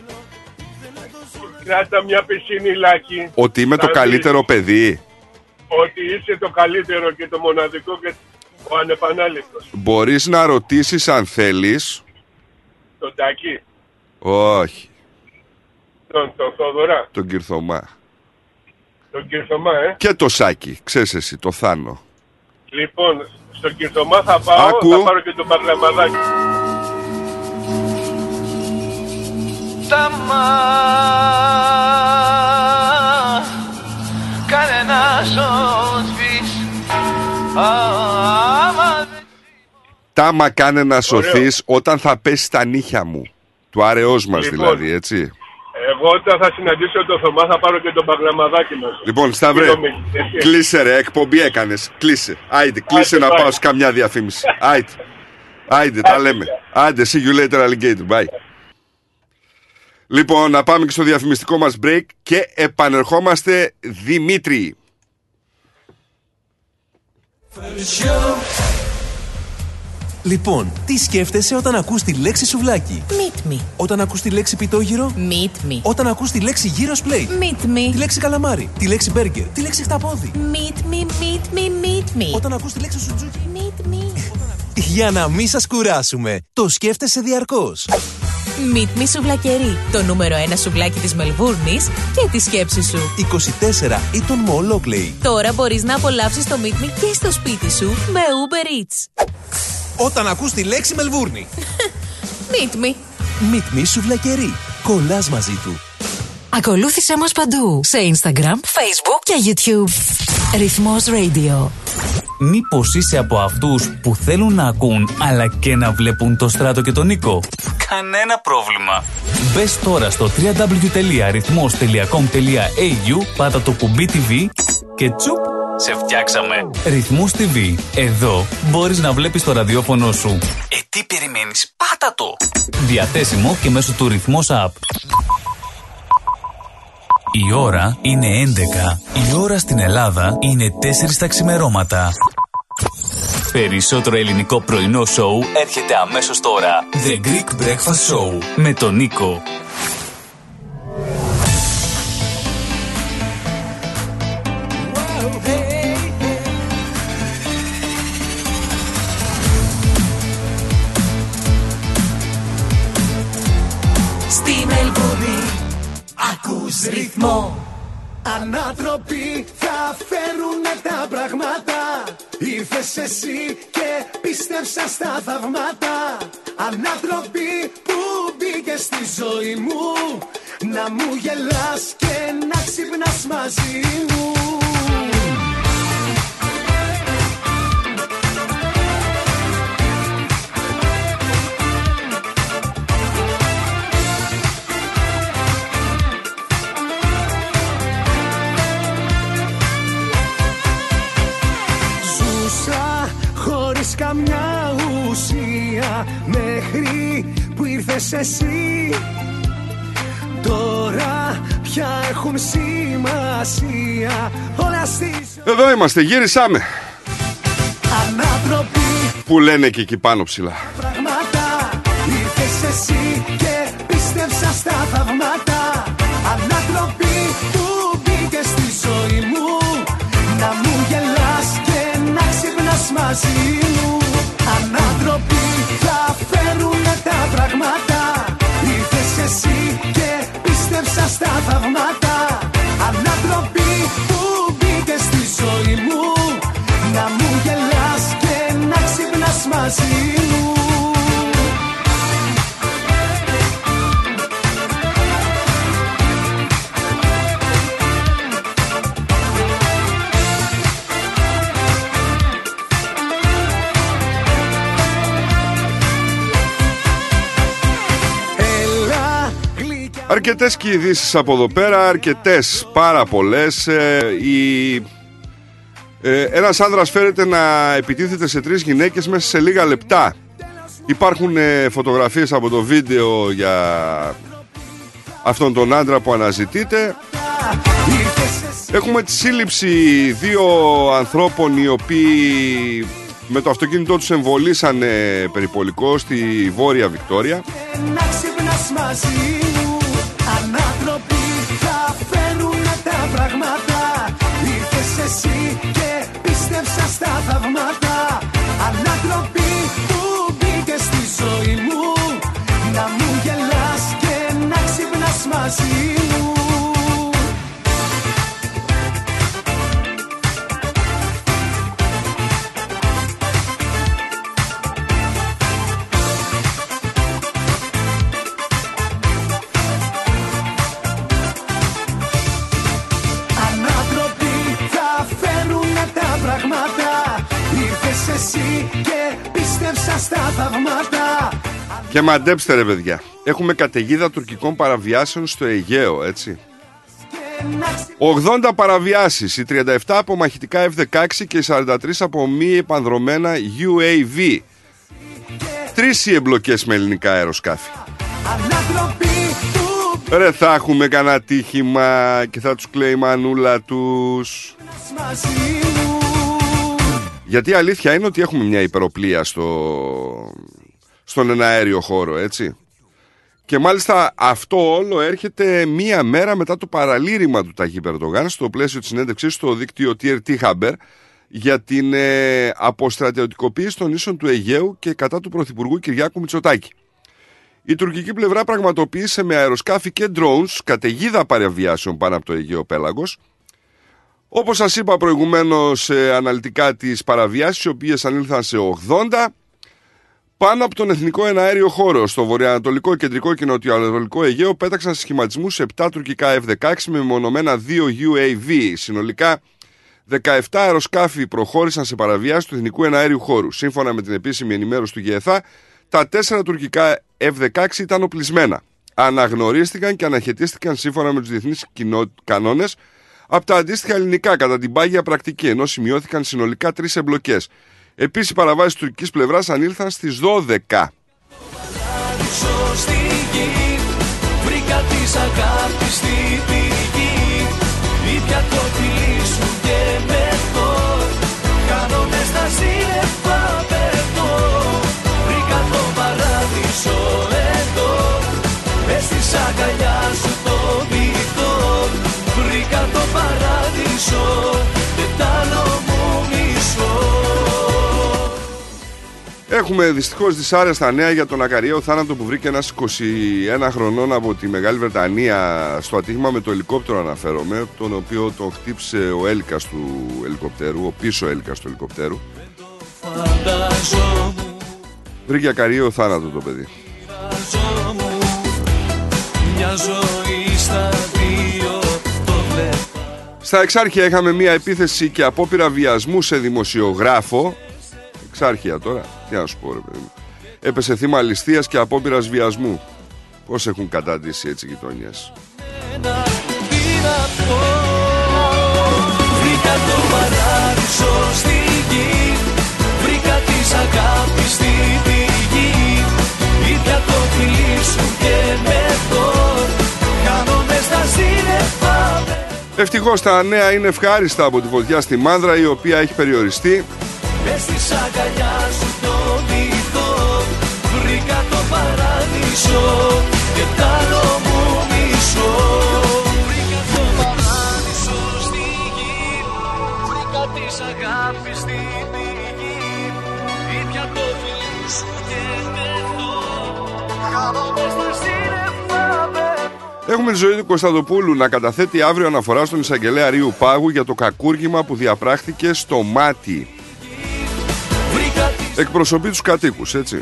Κράτα μια πισινή, Λάκη. Ότι είμαι το καλύτερο παιδί. Ότι είσαι το καλύτερο και το μοναδικό και ο ανεπανάληπτος. Μπορείς να ρωτήσεις αν θέλεις. Τον Τάκη. Όχι. Τον, τον Θόδωρα. Τον Κυρθωμά. Τον Κυρθωμά, ε. Και το Σάκη, ξέρεις εσύ, το Θάνο. Λοιπόν, στον Κυρθωμά θα πάω, Άκου. θα πάρω και τον Παγλαμαδάκι. Σταμά, κάνε να σωθείς. Τάμα κάνε να σωθείς όταν θα πέσει στα νύχια μου. Του Άρεός μας Λοιπόν, δηλαδή, έτσι. Εγώ όταν θα συναντήσω τον Θωμά θα πάρω και τον Παγλαμαδάκι μας. Λοιπόν, Σταυρέ, κλείσε ρε, εκπομπή έκανες. Κλείσε, άιντε, κλείσε να πάω σε καμιά διαφήμιση. Άιντε, άιντε, τα λέμε. Άιντε, see you later alligator, bye. Λοιπόν, να πάμε και στο διαφημιστικό μας break και επανερχόμαστε Δημήτρη. Λοιπόν, τι σκέφτεσαι όταν ακούς τη λέξη σουβλάκι? Meet me. Όταν ακούς τη λέξη πιτόγυρο? Meet me. Όταν ακούς τη λέξη γύρος πλέι? Meet me. Τη λέξη καλαμάρι? Τη λέξη μπέργκερ? Τη λέξη χταπόδι? Meet me, meet me, meet me. Όταν ακούς τη λέξη σουτζούκι? Meet me. Για να μην σας κουράσουμε, το σκέφτεσαι διαρκώς. Meet me σουβλακερί, το νούμερο ένα σουβλάκι της Μελβούρνης και τη σκέψη σου. είκοσι τέσσερα Eton Mall Oakley. Τώρα μπορείς να απολαύσεις το Meet me και στο σπίτι σου με Uber Eats. Όταν ακούς τη λέξη Μελβούρνη. Meet me. Meet me σουβλακερί. Κολλάς μαζί του. Ακολούθησέ μας παντού. Σε Instagram, Facebook και YouTube. Ρυθμός Radio. Μήπως είσαι από αυτούς που θέλουν να ακούν αλλά και να βλέπουν το Στράτο και τον Νίκο? Κανένα πρόβλημα. Μπες τώρα στο double-u double-u double-u τελεία ρυθμός τελεία κομ τελεία έι γιου, πάτα το κουμπί τι βι και τσουπ, σε φτιάξαμε. Ρυθμός τι βι. Εδώ μπορείς να βλέπεις το ραδιόφωνο σου. Ε, τι περιμένεις? Πάτα το. Διαθέσιμο και μέσω του Ρυθμός App. Η ώρα είναι έντεκα. Η ώρα στην Ελλάδα είναι τέσσερα τα ξημερώματα. Περισσότερο ελληνικό πρωινό σοου έρχεται αμέσως τώρα. The Greek Breakfast Show με τον Νίκο. Στη Μελβούρνη ακούς ρυθμό. Ανάτροποι θα φέρουνε τα πράγματα. Ήρθες εσύ και πίστεψα στα θαυμάτα. Ανάτροποι που μπήκες στη ζωή μου, να μου γελάς και να ξυπνάς μαζί μου. Χωρίς καμιά ουσία μέχρι που ήρθες εσύ. Τώρα πια έχουν σημασία όλα στις... Εδώ είμαστε, γύρισάμε. Ανάτροποι που λένε και εκεί πάνω ψηλά. Πράγματα, ήρθες εσύ και πίστεψα στα θαυμάτα. Ανάτροποι που μπήκες στη ζωή μου, να μου γελάς και να ξυπνάς μαζί μου. Ανάτροποι θα φέρουνε τα πράγματα. Ήρθες εσύ και πίστεψα στα θαυμάτα. Ανάτροποι που μπήκες στη ζωή μου, να μου γελάς και να ξυπνάς μαζί μου. Αρκετές και ειδήσεις από εδώ πέρα, αρκετές, πάρα πολλές. Ε, η, ε, ένας άνδρας φέρεται να επιτίθεται σε τρεις γυναίκες μέσα σε λίγα λεπτά. Υπάρχουν ε, φωτογραφίες από το βίντεο για αυτόν τον άντρα που αναζητείται. Έχουμε τη σύλληψη δύο ανθρώπων οι οποίοι με το αυτοκίνητό τους εμβολήσανε περιπολικό στη Βόρεια Βικτόρια. Ανάτροποι θα φέρουνε τα πράγματα. Ήρθες εσύ και πίστεψα στα θαυμάτα. Ανάτροποι που μπήκες στη ζωή μου, να μου γελάς και να ξυπνάς μαζί μου. Εσύ και πίστεψα στα θαυμάτα. Και μαντέψτε ρε παιδιά, έχουμε καταιγίδα τουρκικών παραβιάσεων στο Αιγαίο, έτσι. ογδόντα παραβιάσεις, οι τριάντα επτά από μαχητικά εφ δεκαέξι και οι σαράντα τρεις από μη επανδρομένα γιου έι βι. Τρεις οι εμπλοκές με ελληνικά αεροσκάφη. Ρε θα έχουμε κανένα τύχημα και θα τους κλαίει η μανούλα τους. Γιατί η αλήθεια είναι ότι έχουμε μια υπεροπλία στο... στον εναέριο χώρο, έτσι. Και μάλιστα αυτό όλο έρχεται μία μέρα μετά το παραλήρημα του Ταγί Ερντογάν στο πλαίσιο της συνέντευξης στο δίκτυο τι αρ τι Haber για την ε, αποστρατιωτικοποίηση των ίσων του Αιγαίου και κατά του Πρωθυπουργού Κυριάκου Μητσοτάκη. Η τουρκική πλευρά πραγματοποίησε με αεροσκάφη και drones καταιγίδα παραβιάσεων πάνω από το Αιγαίο πέλαγος. Όπως σας είπα προηγουμένως, ε, αναλυτικά τις παραβιάσεις, οι οποίες ανήλθαν σε ογδόντα, πάνω από τον εθνικό εναέριο χώρο, στο βορειοανατολικό, κεντρικό και νοτιοανατολικό Αιγαίο, πέταξαν σχηματισμούς επτά τουρκικά εφ δεκαέξι με μεμονωμένα δύο γιου έι βι. Συνολικά, δεκαεπτά αεροσκάφη προχώρησαν σε παραβιάσεις του εθνικού εναέριου χώρου. Σύμφωνα με την επίσημη ενημέρωση του ΓΕΘΑ, τα τέσσερα τουρκικά εφ δεκαέξι ήταν οπλισμένα. Αναγνωρίστηκαν και αναχαιτίστηκαν σύμφωνα με τους διεθνείς κανόνες από τα αντίστοιχα ελληνικά κατά την πάγια πρακτική, ενώ σημειώθηκαν συνολικά τρεις εμπλοκές. Επίσης, οι παραβάσεις της τουρκικής πλευράς ανήλθαν στις δώδεκα. Έχουμε δυστυχώς δυσάρεστα νέα για τον ακαριαίο θάνατο που βρήκε ένας είκοσι ένα χρονών από τη Μεγάλη Βρετανία στο ατύχημα με το ελικόπτερο, αναφέρομαι, τον οποίο τον χτύπησε ο έλικας του ελικοπτέρου, ο πίσω έλικας του ελικοπτέρου. Βρήκε ακαριαίο θάνατο το παιδί. Στα Εξάρχεια είχαμε μια επίθεση και απόπειρα βιασμού σε δημοσιογράφο. Εξάρχεια τώρα, τι να σου πω ρε παιδί μου. Έπεσε θύμα ληστείας και απόπειρας βιασμού. Πώς έχουν καταντήσει έτσι γειτονιές. Βρήκα το παράδεισο στη γη, βρήκα της αγάπης στη πηγή. Ήπια το φιλί σου και με τον χάνομαι στα σύννεφα. Ευτυχώς τα νέα είναι ευχάριστα από τη φωτιά στη Μάνδρα, η οποία έχει περιοριστεί. Μες στις αγκαλιά σου το βυθό, βρήκα το παράδεισο και τ' άλλο μου μισό. Βρήκα το παράδεισο στη γη, βρήκα της αγάπης στη πηγή. Ήπια το φιλί σου και μεθώ, χάνομαι στα σύννεφα. Έχουμε τη ζωή του Κωνσταντοπούλου να καταθέτει αύριο αναφορά στον εισαγγελέα Ρίου Πάγου για το κακούργημα που διαπράχθηκε στο Μάτι. Εκπροσωπεί τους κατοίκους, έτσι.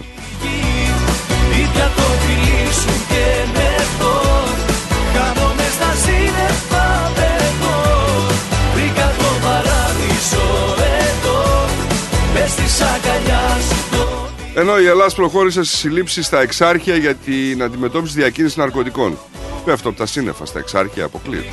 Ενώ η Ελλάδα προχώρησε στις συλλήψεις στα Εξάρχεια για την αντιμετώπιση διακίνησης ναρκωτικών. Πέφτω από τα σύννεφα στα Εξάρχεια, αποκλείεται.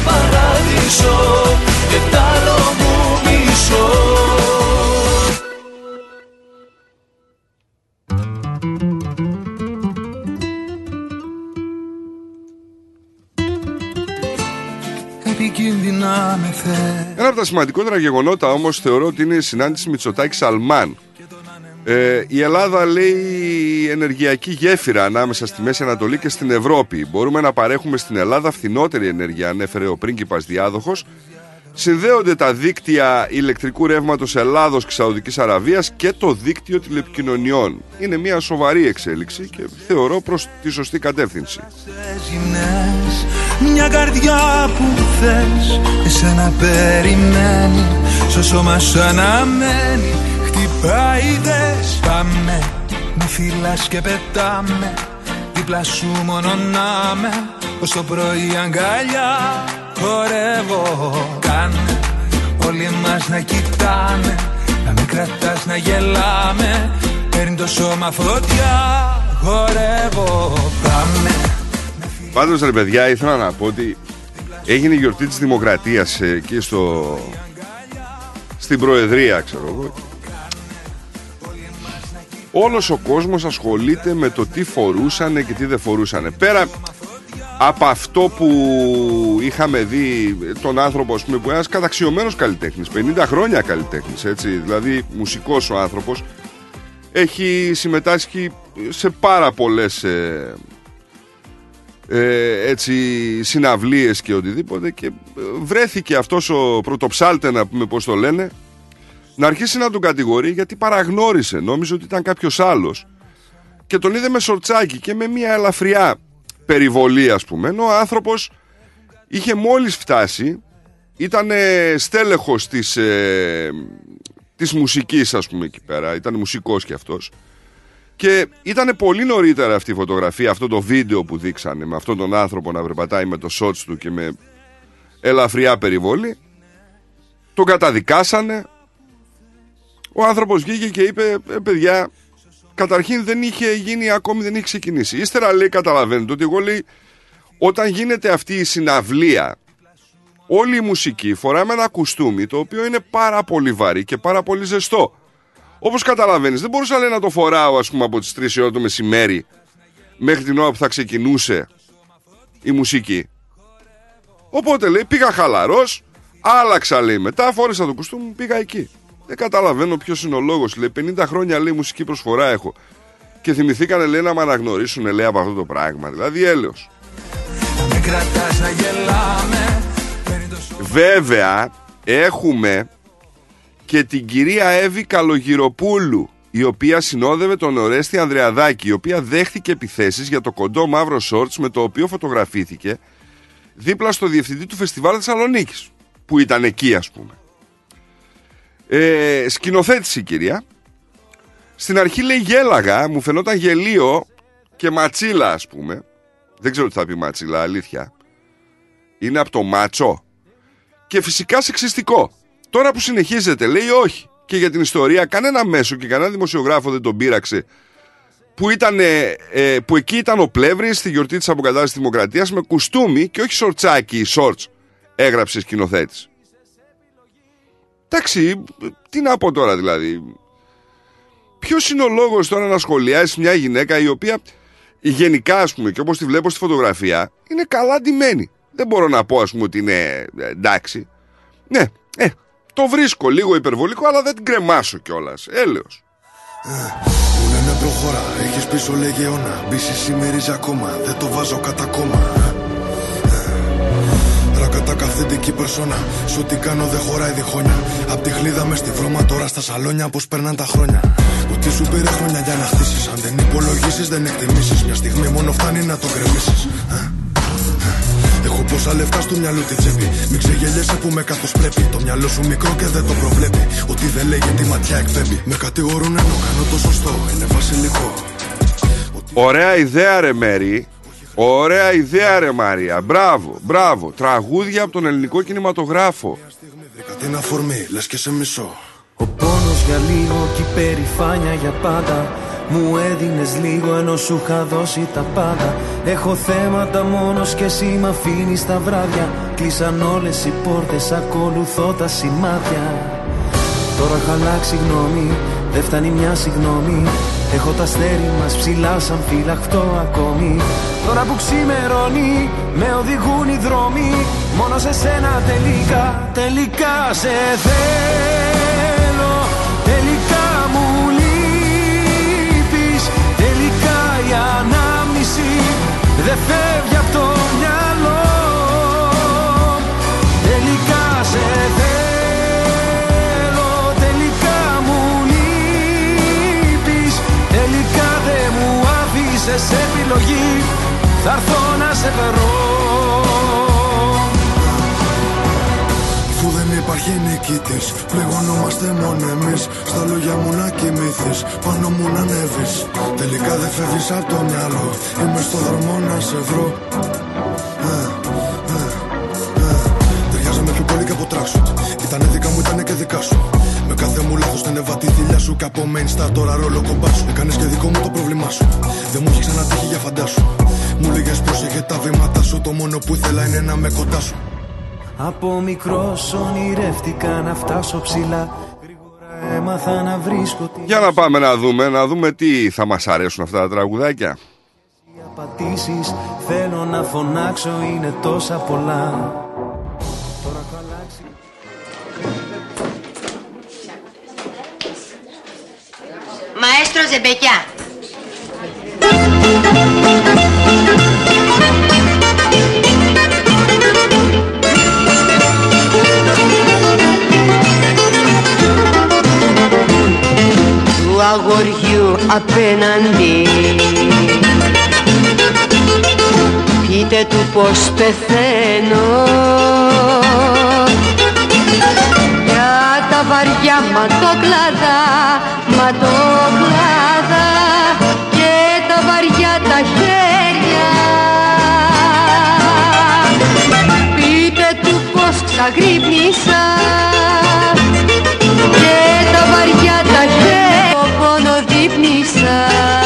Ένα από τα σημαντικότερα γεγονότα όμως θεωρώ ότι είναι η συνάντηση Μητσοτάκη-Σαλμάν. Ε, η Ελλάδα λέει ενεργειακή γέφυρα ανάμεσα στη Μέση Ανατολή και στην Ευρώπη. Μπορούμε να παρέχουμε στην Ελλάδα φθηνότερη ενέργεια, ανέφερε ο πρίγκιπας διάδοχος. Συνδέονται τα δίκτυα ηλεκτρικού ρεύματος Ελλάδος και Σαουδικής Αραβίας και το δίκτυο τηλεπικοινωνιών. Είναι μια σοβαρή εξέλιξη και θεωρώ προς τη σωστή κατεύθυνση. Μια καρδιά που θες, εσένα περιμένει, στο σώμα σου αναμένει. Χτυπάει δες, πάμε, με φυλάς και πετάμε, δίπλα σου μόνο να με, ως το πρωί αγκαλιά χορεύω. Κάνε όλοι μας να κοιτάμε, να με κρατάς να γελάμε, παίρνει το σώμα φωτιά, χορεύω. Πάμε. Πάντως ρε παιδιά, ήθελα να πω ότι έγινε η γιορτή της Δημοκρατίας εκεί στο... στην Προεδρία, ξέρω εγώ. Όλος ο κόσμος ασχολείται με το τι φορούσανε και τι δεν φορούσανε. Πέρα από αυτό που είχαμε δει τον άνθρωπο, ας πούμε, που είναι ένας καταξιωμένος καλλιτέχνης, πενήντα χρόνια καλλιτέχνης, έτσι, δηλαδή μουσικός ο άνθρωπος, έχει συμμετάσχει σε πάρα πολλές ε, ε, έτσι, συναυλίες και οτιδήποτε, και βρέθηκε αυτός ο πρωτοψάλτε, να πούμε πώς το λένε, να αρχίσει να τον κατηγορεί γιατί παραγνώρισε, νόμιζε ότι ήταν κάποιος άλλος και τον είδε με σορτσάκι και με μια ελαφριά περιβολή, ας πούμε. Ο άνθρωπος είχε μόλις φτάσει, ήταν στέλεχος της, ε, της μουσικής, ας πούμε, εκεί πέρα, ήταν μουσικός κι αυτός, και ήταν πολύ νωρίτερα αυτή η φωτογραφία, αυτό το βίντεο που δείξανε με αυτόν τον άνθρωπο να περπατάει με το σότς του και με ελαφριά περιβολή. Τον καταδικάσανε. Ο άνθρωπος βγήκε και είπε ε, παιδιά, καταρχήν δεν είχε γίνει ακόμη, δεν είχε ξεκινήσει. Ύστερα λέει, καταλαβαίνετε ότι εγώ, λέει, όταν γίνεται αυτή η συναυλία, όλη η μουσική φοράμε ένα κουστούμι το οποίο είναι πάρα πολύ βαρύ και πάρα πολύ ζεστό. Όπως καταλαβαίνεις, δεν μπορούσα, λέει, να το φοράω, ας πούμε, από τις τρεις η ώρα το μεσημέρι μέχρι την ώρα που θα ξεκινούσε η μουσική. Οπότε, λέει, πήγα χαλαρός, άλλαξα, λέει, μετά φόρεσα το κουστούμι, πήγα εκεί. Δεν καταλαβαίνω ποιος είναι ο λόγος. Λέει, πενήντα χρόνια, λέει, μουσική προσφορά έχω. Και θυμηθήκανε, λέει, να με αναγνωρίσουν, λέει, από αυτό το πράγμα. Δηλαδή έλεος. Βέβαια, έχουμε και την κυρία Εύη Καλογυροπούλου, η οποία συνόδευε τον Ορέστη Ανδρεαδάκη, η οποία δέχθηκε επιθέσεις για το κοντό μαύρο σόρτς με το οποίο φωτογραφήθηκε δίπλα στο διευθυντή του Φεστιβάλ Θεσσαλονίκης, που ήταν εκεί, ας πούμε. Ε, σκηνοθέτηση, κυρία. Στην αρχή λέει γέλαγα, μου φαινόταν γελίο και ματσίλα, ας πούμε. Δεν ξέρω τι θα πει ματσίλα, αλήθεια. Είναι από το μάτσο. Και φυσικά σεξιστικό. Τώρα που συνεχίζεται, λέει όχι. Και για την ιστορία, κανένα μέσο και κανένα δημοσιογράφο δεν τον πείραξε. Που, ήταν, ε, που εκεί ήταν ο Πλεύρης στη γιορτή της αποκατάστασης της Δημοκρατίας με κουστούμι και όχι σορτσάκι ή σόρτς, έγραψε σκηνοθέτης. Εντάξει, τι να πω τώρα δηλαδή. Ποιος είναι ο λόγος τώρα να σχολιάσει μια γυναίκα η οποία γενικά, ας πούμε, και όπως τη βλέπω στη φωτογραφία, είναι καλά ντυμένη. Δεν μπορώ να πω, ας πούμε, ότι είναι εντάξει. Ναι, ε, το βρίσκω λίγο υπερβολικό, αλλά δεν την κρεμάσω κιόλας. Έλεος. Μου λένε προχώρα, έχεις πίσω λεγεώνα. Μπίση σημερίζει ακόμα, δεν το βάζω κατά κόμμα. Ρακατάκα αυθεντική περσόνα. Σου τι κάνω δεν χωράει διχόνια. Απ' τη χλίδα μες στη βρώμα, τώρα στα σαλόνια πως περνάν τα χρόνια. Ότι σου πήρε χρόνια για να χτίσεις. Αν δεν υπολογίσεις δεν εκτιμήσεις. Μια στιγμή μόνο φτάνει να το γκρεμίσεις. Έχω πόσα λεφτά στο μυαλό τη τσέπη. Μην ξεγελιέσαι που με καθώς πρέπει. Το μυαλό σου μικρό και δεν το προβλέπει. Ότι δεν λέγει τη ματιά εκπέμπει. Με κατηγορούν ενώ κάνω το σωστό. Είναι βασιλικό. Ωραία ιδέα ρε Μέρη. Ωραία ιδέα ρε Μαρία. Μπράβο, μπράβο. Τραγούδια από τον ελληνικό κινηματογράφο. Την αφορμή, λες και σε μισό. Ο πόνος για λίγο και η περηφάνεια για πάντα. Μου έδινες λίγο ενώ σου είχα δώσει τα πάντα. Έχω θέματα μόνος και εσύ μ' αφήνεις τα βράδια. Κλείσαν όλες οι πόρτες, ακολουθώ τα σημάδια. Τώρα είχα αλλάξει γνώμη, δεν φτάνει μια συγγνώμη. Έχω τα αστέρι μας ψηλά σαν φυλαχτό ακόμη. Τώρα που ξημερώνει, με οδηγούν οι δρόμοι. Μόνο σε σένα τελικά, τελικά σε θέλω. Τελικά μου λείπεις. Τελικά η ανάμνηση δεν φεύγει από το μυαλό. Τελικά σε θέλω. Τελικά μου λείπεις. Τελικά δεν μου άφησες επιλογή. Θα έρθω να σε βρω. Αφού δεν υπάρχει νικητής, πληγωνόμαστε μόνο εμείς. Στα λόγια μου να κοιμηθείς, πάνω μου να ανέβεις. Τελικά δεν φεύγεις από το μυαλό. Είμαι στο δρόμο να σε βρω. ε, ε, ε. Ταιριάζαμε πιο πολύ και από τράξουτ. Ήτανε δικά μου, ήτανε και δικά σου. Με κάθε μου λάθος την έβα τη θηλιά σου. Και από main star τώρα ρόλο κομπά σου. Έκανες και δικό μου το πρόβλημά σου. Δεν μου έχει ξανατύχει για φαντάσου. Μου λέγες πρόσεχε τα βήματα σου. Το μόνο που ήθελα είναι να με κοντά σου. Από μικρός ονειρεύτηκα να φτάσω ψηλά. Γρήγορα έμαθα να βρίσκω τη... Για να πάμε να δούμε, να δούμε τι θα μας αρέσουν αυτά τα τραγουδάκια. Οι απαντήσεις θέλω να φωνάξω είναι τόσα πολλά. Τώρα έχω αλλάξει. Μαέστρο Ζεμπεκιά. Του αγοριού απέναντι πείτε του πως πεθαίνω. Για τα βαριά ματόκλαδα, ματόκλαδα και τα βαριά τα χέρια. Πείτε του πως ξαγρύπνησα και τα βαριά τα χέρια πόνο δείπνησα.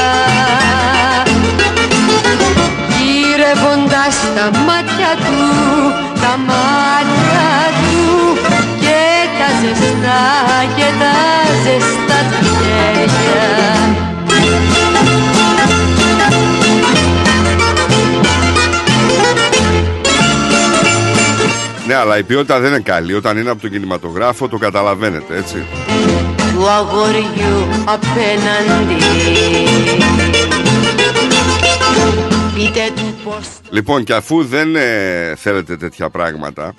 Γυρεύοντας τα μάτια του, τα μάτια του και τα ζεστά και τα ζεστά του χέρια. Ναι, αλλά η ποιότητα δεν είναι καλή. Όταν είναι από τον κινηματογράφο το καταλαβαίνετε, έτσι. Του αγοριού απέναντι πείτε του πως... Λοιπόν, και αφού δεν ε, θέλετε τέτοια πράγματα,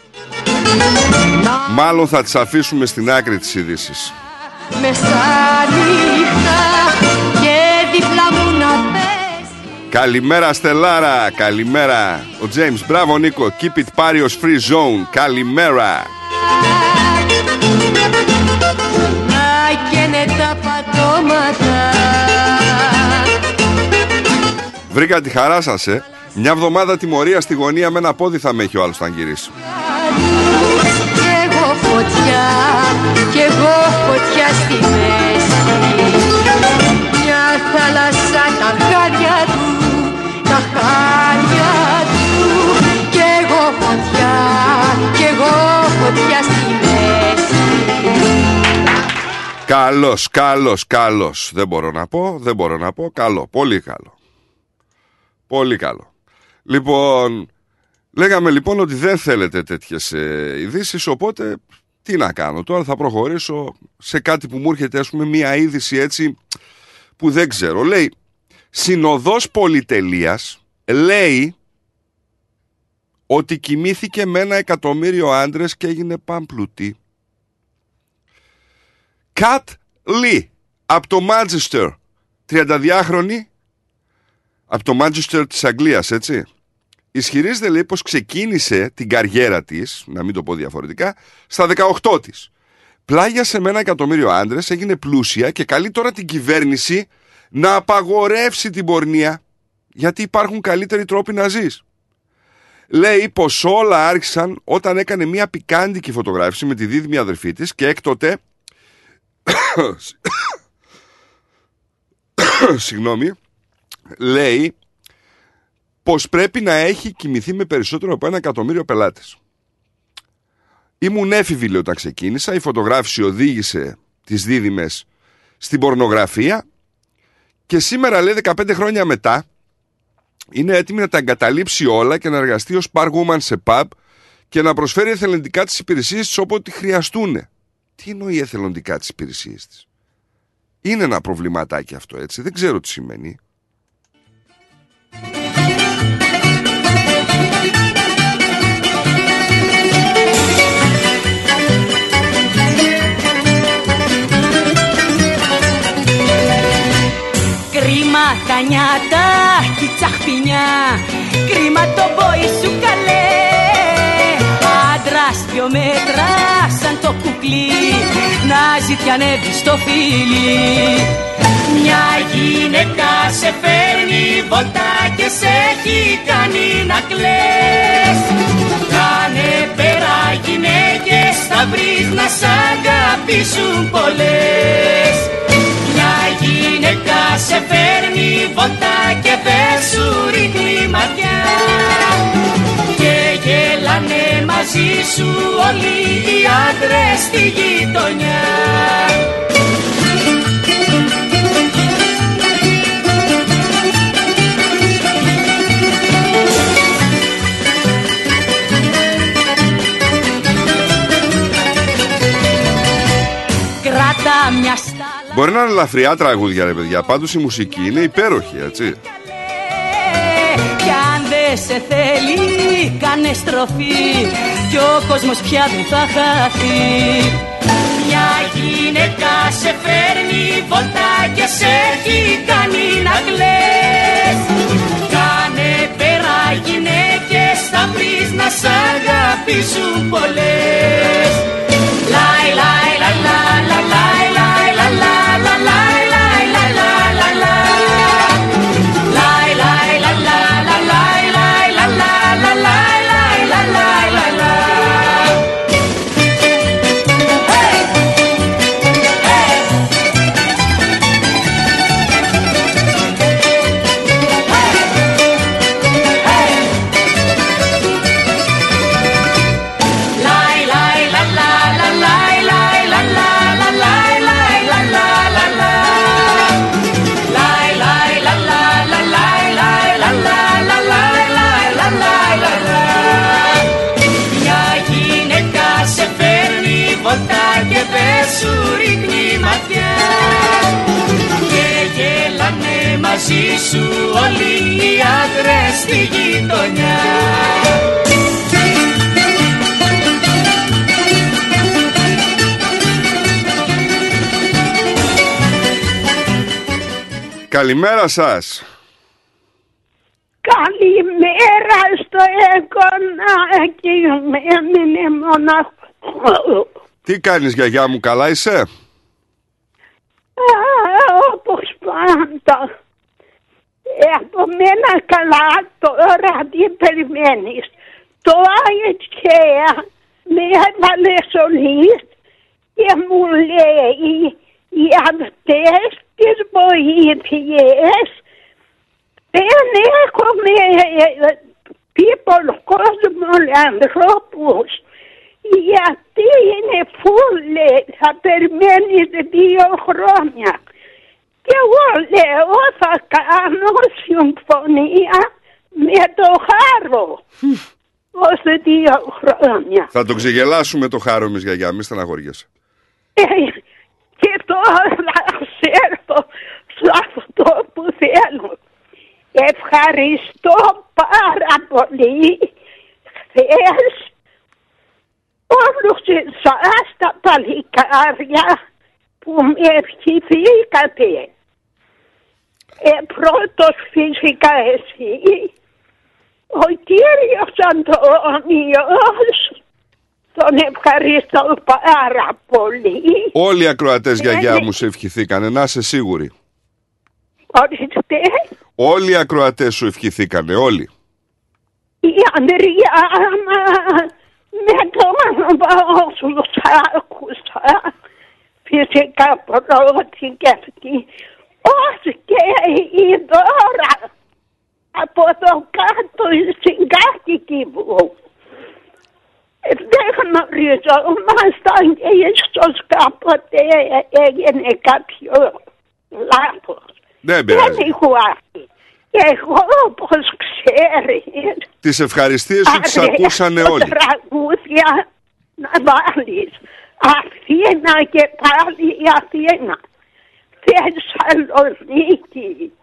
μάλλον θα τις αφήσουμε στην άκρη της είδησης. Μεσάνυχτα Καλημέρα Στελάρα, καλημέρα. Ο James, μπράβο Νίκο. Keep it Parios free zone. Καλημέρα. Τα πατώματα. Βρήκα τη χαρά σας, ε. Μια εβδομάδα τιμωρία στη γωνία με ένα πόδι θα με έχει ο άλλος όταν γυρίσει. Κι εγώ φωτιά, κι εγώ φωτιά στη μέση. Μια θάλασσα τα χάρια του, τα χάρια του. Κι εγώ φωτιά, κι εγώ φωτιά στη μέση. Καλός, καλός, καλός. Δεν μπορώ να πω, δεν μπορώ να πω. Καλό, πολύ καλό. Πολύ καλό. Λοιπόν, λέγαμε λοιπόν ότι δεν θέλετε τέτοιες ε, ειδήσεις, οπότε τι να κάνω. Τώρα θα προχωρήσω σε κάτι που μου έρχεται, ας πούμε, μία είδηση έτσι που δεν ξέρω. Λέει, συνοδός πολυτελείας λέει ότι κοιμήθηκε με ένα εκατομμύριο άντρες και έγινε παμπλουτή. Κατ Λι από το Μάντσεστερ, τριανταδυάχρονη, από το Μάντσεστερ της Αγγλίας, έτσι. Ισχυρίζεται, λέει, πως ξεκίνησε την καριέρα της, να μην το πω διαφορετικά, στα δεκαοκτώ της. Πλάγιασε με ένα εκατομμύριο άντρες, έγινε πλούσια και καλεί τώρα την κυβέρνηση να απαγορεύσει την πορνεία, γιατί υπάρχουν καλύτεροι τρόποι να ζεις. Λέει πως όλα άρχισαν όταν έκανε μια πικάντικη φωτογράφηση με τη δίδυμη αδερφή της και έκτοτε συγγνώμη, λέει πως πρέπει να έχει κοιμηθεί με περισσότερο από ένα εκατομμύριο πελάτες. Ήμουν έφηβη, λέει, όταν ξεκίνησα. Η φωτογράφηση οδήγησε τις δίδυμες στην πορνογραφία και σήμερα, λέει, δεκαπέντε χρόνια μετά είναι έτοιμη να τα εγκαταλείψει όλα και να εργαστεί ως bar woman σε pub και να προσφέρει εθελοντικά τις υπηρεσίες της όποτε χρειαστούν. Τι εννοεί εθελοντικά τις υπηρεσίες της? Είναι ένα προβληματάκι αυτό, έτσι. Δεν ξέρω τι σημαίνει. Κρίμα τα νιάτα κι η τσαχπινιά, κρίμα το μπόι σου καλέ. Άντρας δυο μέτρα σαν το κουκλί, να ζητιανεύει στο φίλι. Μια γυναίκα σε φέρνει βολτά και σε έχει κάνει να κλαις. Κάνε πέρα γυναίκες, θα βρεις να σ' αγαπήσουν πολλές. Μια γυναίκα σε φέρνει βολτά και δεν σου ρίχνει ματιά. Και γελάνε μαζί σου όλοι οι άντρες στη γειτονιά. Κράτα μια στάλα. Μπορεί να είναι ελαφριά τραγούδια, ρε παιδιά. Πάντως η μουσική είναι υπέροχη, έτσι. Κι αν δεν σε θέλει, κάνε στροφή κι ο κόσμος πια δεν θα χαθεί. Μια γυναίκα σε φέρνει βολτά και σε έχει κάνει να κλαις. Κάνε πέρα γυναίκες, θα βρεις να σ' αγαπήσουν πολλές. Λάι, λάι, λα, λα, λα, λάι, λάι, λα, λα, λα, λάι, λάι, λα, λα, λα, λα. Λάι, λάι, λα, λα, λα, λάι, λάι, λα, λα, λα, λάι, λάι, λα, λάι, λα, λα. Και δεν σου ρίχνει ματιά. Και γελάνε μαζί σου όλοι οι άντρες στη γειτονιά. Καλημέρα σας. Καλημέρα στο εγγονάκι, με έμεινε μοναχό. Τι κάνεις γιαγιά μου, καλά είσαι? Α, όπως πάντα. Από μένα καλά, τώρα τι περιμένεις? Το ΑΕΤΚΕΑ με έβαλε σωλής και μου λέει οι αυτές τις βοήθειες δεν έχουμε people κόσμο ανθρώπους, γιατί είναι φούλε, θα περιμένεις δύο χρόνια. Και εγώ λέω θα κάνω συμφωνία με το Χάρο ως δύο χρόνια. Θα το ξεγελάσουμε το Χάρο εμείς γιαγιά, μη στεναχωριέσαι. Ε, και τώρα ξέρω σε αυτό που θέλω. Ευχαριστώ πάρα πολύ χθες όλους εσάς τα παλικάρια που με ευχηθήκατε. Ε, πρώτος φυσικά εσύ, ο κύριος Αντώνιος, τον ευχαριστώ πάρα πολύ. Όλοι οι ακροατές γιαγιά μου σε ευχηθήκανε, να είσαι σίγουρη. Ορίστε. Όλοι οι ακροατές σου ευχηθήκανε, όλοι. Η Ανδριάνα με τον όσους άκουσα, φυσικά πρώτη και αυτή, ως και η Δώρα από το κάτω στην κάτοικη μου. Δεν γνωριζόμασταν και ίσως κάποτε έγινε κάποιο λάθος. Δεν Δεν έχω άκη. Εγώ όπως ξέρεις... Τις ευχαριστίες σου τις ακούσανε όλοι. Τραγούδια να βάλεις. Αθήνα και πάλι Αθήνα. Θεσσαλονίκη.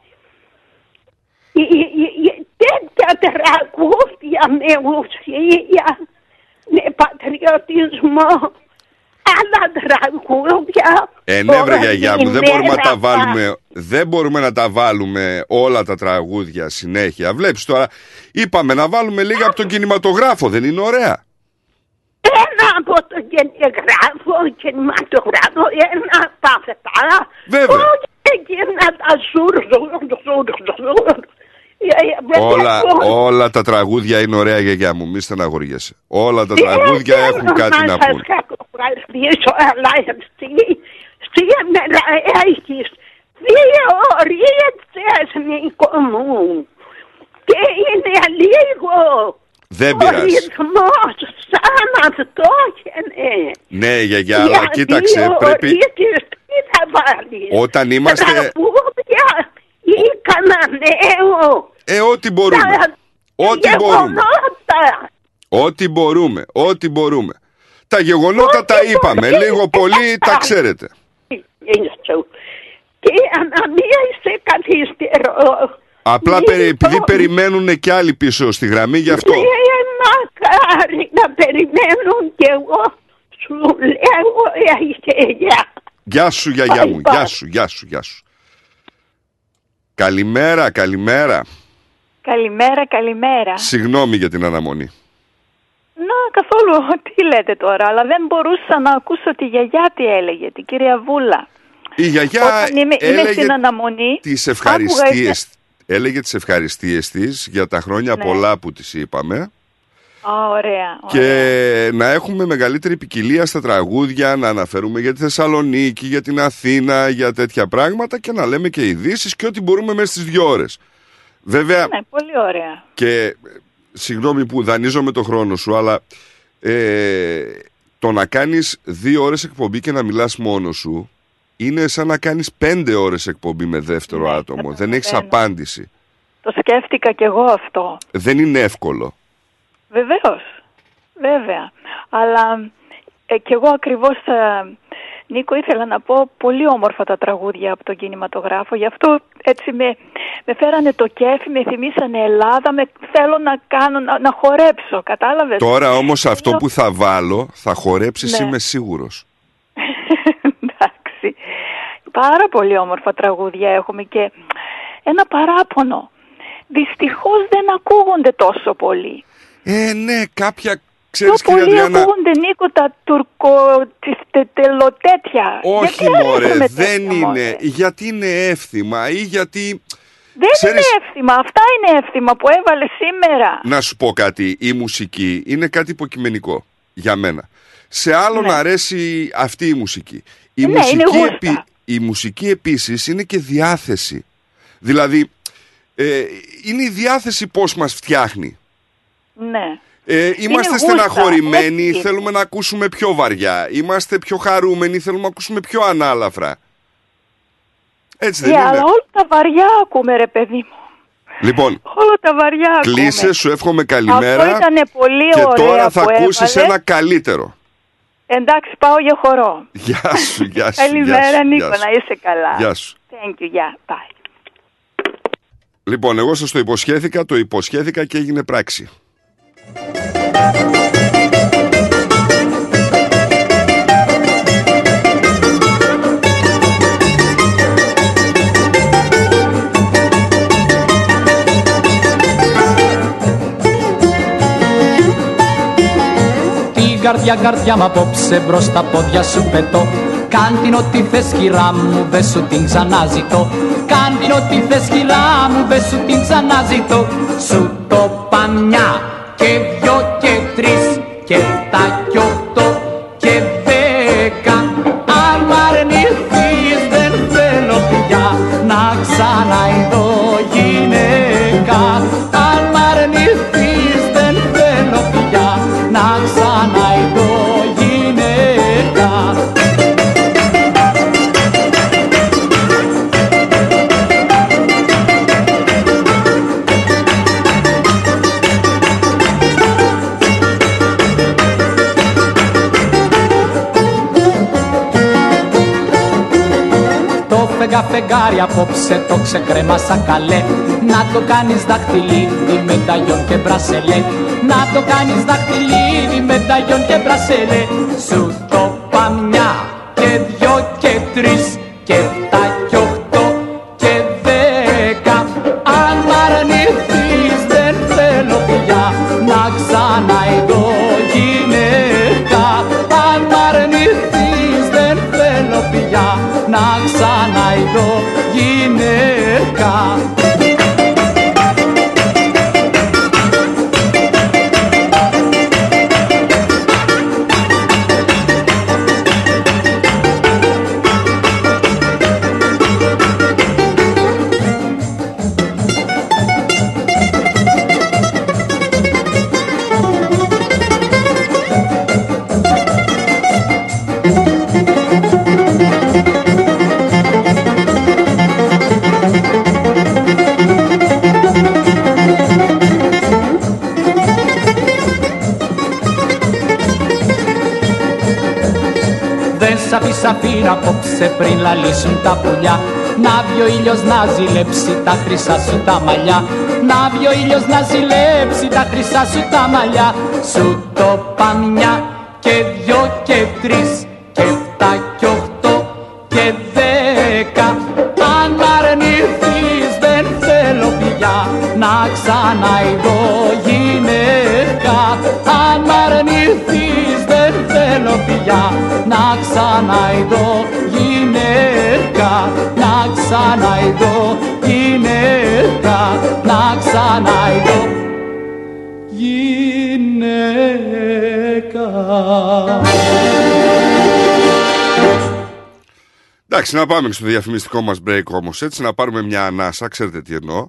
Τέτοια τραγούδια με ουσία, με πατριωτισμό. Άλλα τραγούδια. Ε, ναι βρε γιαγιά μου, δεν μπορούμε, να τα βάλουμε, δεν μπορούμε να τα βάλουμε όλα τα τραγούδια συνέχεια. Βλέπεις τώρα, είπαμε να βάλουμε λίγα από τον κινηματογράφο, δεν είναι ωραία? Ένα από τον κινηματογράφο, κινηματογράφο, ένα από αυτά. Βέβαια. Όχι εκείνα τα ζουρ, ζουρ, ζουρ, ζουρ. Όλα, όλα τα τραγούδια είναι ωραία γιαγιά μου, μη στεναχωριέσαι. Όλα τα τραγούδια έχουν κάτι να πούν. Ευχαριστήσω, αλλά εσύ σήμερα έχεις δύο ωρίτσες, Νίκο μου, και είναι λίγο δεν ο πειράζει. ρυθμός σαν αυτό και ναι. Ναι γιαγιά, αλλά κοίταξε, πρέπει... Τι θα βάλεις? Όταν είμαστε... Τραγούδια ή καναναίο? Ε, ό,τι μπορούμε. Τα... Ό,τι μπορούμε. Ό,τι μπορούμε. Ό,τι μπορούμε. Τα γεγονότα τα είπαμε. Λίγο πολύ τα ξέρετε. Και να μην είσαι καθυστερό. Απλά περι, επειδή περιμένουν και άλλοι πίσω στη γραμμή, γι' αυτό. Ε, μακάρι να περιμένουν και εγώ σου λέω ε, γεια. Γεια σου γιαγιά μου. Γεια σου, γεια σου, γεια σου. Καλημέρα, καλημέρα. Καλημέρα, καλημέρα. Συγγνώμη για την αναμονή. Να, καθόλου, τι λέτε τώρα, αλλά δεν μπορούσα να ακούσω τη γιαγιά τι έλεγε, την κυρία Βούλα. Η γιαγιά Όταν είμαι, έλεγε είμαι στην αναμονή, τις ευχαριστίες, άκουγα... έλεγε τις ευχαριστίες της για τα χρόνια ναι. πολλά που της είπαμε. Α, ωραία, και ωραία. να έχουμε μεγαλύτερη ποικιλία στα τραγούδια, να αναφέρουμε για τη Θεσσαλονίκη, για την Αθήνα, για τέτοια πράγματα και να λέμε και ειδήσεις και ό,τι μπορούμε μέσα στις δύο ώρες. Βέβαια, ναι, πολύ ωραία. Και συγγνώμη που δανείζομαι το χρόνο σου, αλλά ε, το να κάνεις δύο ώρες εκπομπή και να μιλάς μόνος σου είναι σαν να κάνεις πέντε ώρες εκπομπή με δεύτερο ναι, άτομο. Δεν έχεις απάντηση. Το σκέφτηκα κι εγώ αυτό. Δεν είναι εύκολο. Βεβαίως, βέβαια. Αλλά ε, κι εγώ ακριβώς, ε, Νίκο, ήθελα να πω πολύ όμορφα τα τραγούδια από τον κινηματογράφο. Γι' αυτό έτσι με, με φέρανε το κέφι, με θυμήσανε Ελλάδα, με θέλω να κάνω, να, να χορέψω, κατάλαβες. Τώρα όμως αυτό που θα βάλω θα χορέψεις, ναι. είμαι σίγουρος. Πάρα πολύ όμορφα τραγούδια έχουμε και ένα παράπονο. δυστυχώς δεν ακούγονται τόσο πολύ. Ε, ναι, κάποια, ξέρεις πιο κυρία πολύ Αντριάννα... ακούγονται, Νίκο, τα τουρκο... τις τε, τελοτέτια. Όχι γιατί μωρέ, δεν τέτοια, είναι, μωρέ. γιατί είναι εύθυμα ή γιατί... Δεν ξέρεις... είναι εύθυμα, αυτά είναι εύθυμα που έβαλε σήμερα. Να σου πω κάτι, η μουσική είναι κάτι υποκειμενικό για μένα. Σε άλλον Ναι. αρέσει αυτή η μουσική. Η, Ναι, μουσική, είναι γούστα. επί... η μουσική επίσης είναι και διάθεση. Δηλαδή, ε, είναι η διάθεση πώς μας φτιάχνει. Ναι. Ε, είμαστε γούστα, στεναχωρημένοι, έτσι. θέλουμε να ακούσουμε πιο βαριά. Είμαστε πιο χαρούμενοι, θέλουμε να ακούσουμε πιο ανάλαφρα. Έτσι δεν Yeah, είναι? αλλά όλα τα βαριά ακούμε, ρε παιδί μου. Λοιπόν, Όλα τα βαριά ακούμε. κλείσε, σου εύχομαι καλημέρα. Αυτό ήταν πολύ και ωραία τώρα θα που ακούσεις έβαλες. ένα καλύτερο. Εντάξει, πάω για χορό. Γεια σου, γεια σου. Καλημέρα, γεια σου, Νίκο, γεια σου. να είσαι καλά. Γεια σου. Thank you, yeah, bye. Λοιπόν, εγώ σας το υποσχέθηκα, το υποσχέθηκα και έγινε πράξη. Την καρδιά, καρδιά μ' απόψε μπρος στα πόδια σου πετώ. Κάν την ό,τι θες κυρά μου, δε σου την ξαναζητώ. Κάν την ό,τι θες κυρά μου, δε σου την ξαναζητώ. Σου το παμιά και δυο και τρεις και τα κι οχτώ και δέκα. Αν μ' αρνηθείς δεν θέλω πια να ξαναειδώ γυναίκα. Αν μ' αρνηθείς δεν θέλω πια να ξαναειδώ γυναίκα. Φεγγά φεγγάρι απόψε το ξεκρέμασα καλέ. Να το κάνεις δαχτυλίδι με ταγιόν και μπρασελέ. Να το κάνεις δαχτυλίδι με ταγιόν και μπρασελέ. Σου το παμιά και δυο και τρεις και επτά και οχτώ και δέκα. Αν μ' αρνηθείς δεν θέλω πια να ξαναειδώ γυναίκα. Αν μ' αρνηθείς δεν θέλω πια να ξαναειδώ γυναίκα. Σαφή σαφήρα απόψε πριν λαλήσουν τα πουλιά. Να βγει ο ήλιος να ζηλέψει τα χρυσά σου τα μαλλιά. Να βγει ο ήλιος να ζηλέψει τα χρυσά σου τα μαλλιά. Σου το παμιά και δυο και τρεις και επτά και οχτώ και δέκα. Αν μ' αρνηθείς δεν θέλω πια να ξαναειδώ γυναίκα. Αν μ' αρνηθείς δεν θέλω πια να ξαναειδώ γυναίκα. Να ξαναειδώ γυναίκα. Να ξαναειδώ γυναίκα. Εντάξει, να πάμε στο διαφημιστικό μας break όμως, έτσι, να πάρουμε μια ανάσα, ξέρετε τι εννοώ.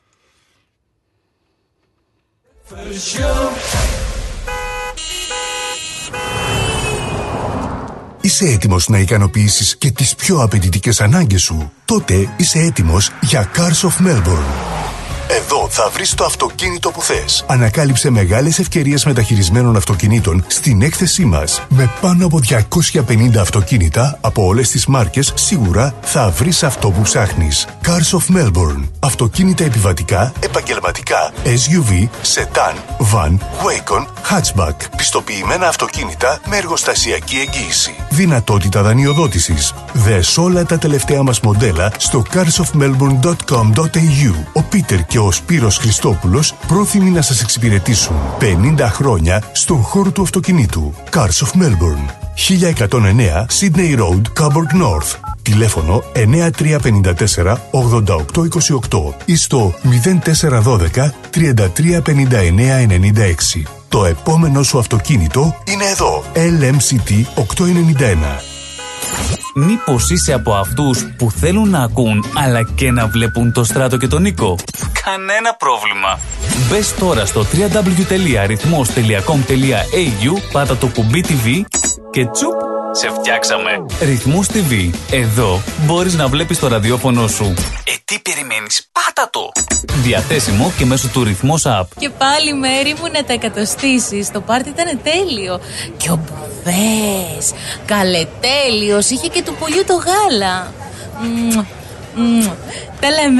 Είσαι έτοιμος να ικανοποιήσεις και τις πιο απαιτητικές ανάγκες σου? Τότε είσαι έτοιμος για Cars of Melbourne. Εδώ θα βρεις το αυτοκίνητο που θες. Ανακάλυψε μεγάλες ευκαιρίες μεταχειρισμένων αυτοκινήτων στην έκθεσή μας. Με πάνω από διακόσια πενήντα αυτοκίνητα από όλες τις μάρκες, σίγουρα θα βρεις αυτό που ψάχνεις. Cars of Melbourne. Αυτοκίνητα επιβατικά, επαγγελματικά, ες γιου βι, sedan, van, wagon, hatchback. Πιστοποιημένα αυτοκίνητα με εργοστασιακή εγγύηση. Δυνατότητα δανειοδότησης. Δες όλα τα τελευταία μας μοντέλα στο cars of melbourne dot com dot a u. Ο Πίτερ και και ο Σπύρος Χριστόπουλος πρόθυμοι να σας εξυπηρετήσουν πενήντα χρόνια στον χώρο του αυτοκινήτου. Cars of Melbourne, χίλια εκατόν εννέα Sydney Road, Coburg North. Τηλέφωνο εννιά τρία πέντε τέσσερα ογδόντα οκτώ είκοσι οκτώ ή στο μηδέν τέσσερα ένα δύο τριάντα τρία πενήντα εννέα ενενήντα έξι. Το επόμενο σου αυτοκίνητο είναι εδώ. ελ εμ σι τι οκτακόσια ενενήντα ένα. Μήπως είσαι από αυτούς που θέλουν να ακούν αλλά και να βλέπουν το Στράτο και τον Νίκο? Κανένα πρόβλημα. Μπες τώρα στο double-u double-u double-u τελεία ρυθμός τελεία κομ τελεία έι γιου, πάτα το κουμπί τι βι και τσουπ, σε φτιάξαμε. Ρυθμός τι βι. Εδώ μπορείς να βλέπεις το ραδιόφωνο σου. Ε, τι περιμένεις? Πάτα το! Διαθέσιμο και μέσω του Ρυθμός app. Και πάλι μέρη μου να τα εκατοστήσεις. Το πάρτι ήταν τέλειο. Και ο Μπουβές, καλετέλειος, είχε και του πουλιού το γάλα. Μμμ, μμμ. Τα λέμε.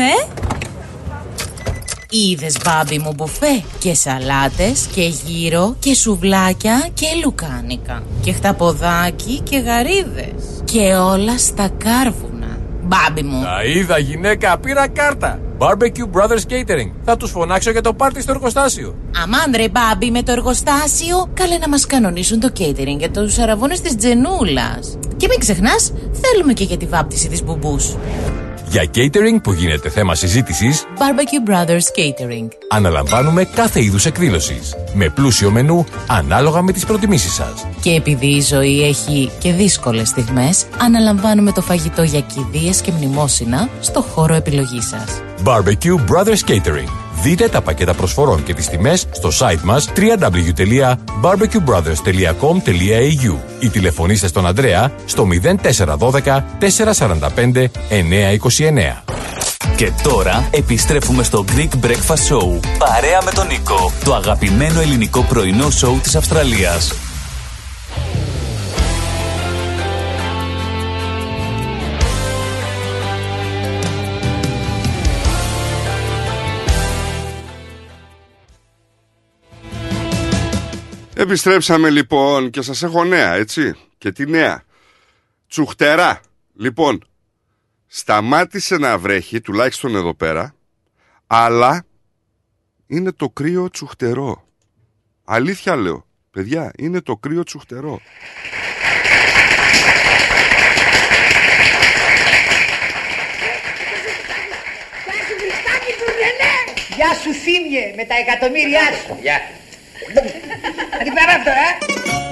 Είδες, μπάμπι μου, μπουφέ και σαλάτες και γύρο και σουβλάκια και λουκάνικα και χταποδάκι και γαρίδες και όλα στα κάρβουνα. Μπάμπι μου. Τα είδα, γυναίκα, πήρα κάρτα. Barbecue Brothers Catering. Θα τους φωνάξω για το πάρτι στο εργοστάσιο. Αμάν ρε μπάμπι, με το εργοστάσιο. Καλέ να μας κανονίσουν το catering για τους αραβώνες της Τζενούλας. Και μην ξεχνάς, θέλουμε και για τη βάπτιση της μπουμπούς. Για catering που γίνεται θέμα συζήτησης, Barbecue Brothers Catering. Αναλαμβάνουμε κάθε είδους εκδήλωσης, με πλούσιο μενού ανάλογα με τις προτιμήσεις σας. Και επειδή η ζωή έχει και δύσκολες στιγμές, αναλαμβάνουμε το φαγητό για κηδείες και μνημόσυνα στο χώρο επιλογής σας. Barbecue Brothers Catering. Δείτε τα πακέτα προσφορών και τις τιμές στο site μας double-u double-u double-u τελεία barbecue brothers τελεία com τελεία έι γιου ή τηλεφωνήστε στον Ανδρέα στο μηδέν τέσσερα ένα δύο τέσσερα τέσσερα πέντε εννιά δύο εννιά. Και τώρα επιστρέφουμε στο Greek Breakfast Show, παρέα με τον Νίκο, το αγαπημένο ελληνικό πρωινό σοου της Αυστραλίας. Επιστρέψαμε λοιπόν και σας έχω νέα, έτσι. Και τι νέα? Τσουχτερά. Λοιπόν, σταμάτησε να βρέχει, τουλάχιστον εδώ πέρα, αλλά είναι το κρύο τσουχτερό. Αλήθεια λέω, παιδιά, είναι το κρύο τσουχτερό. Γεια σου Θήμιε, με τα εκατομμύρια σου. Γεια. Αντιπαρά τώρα.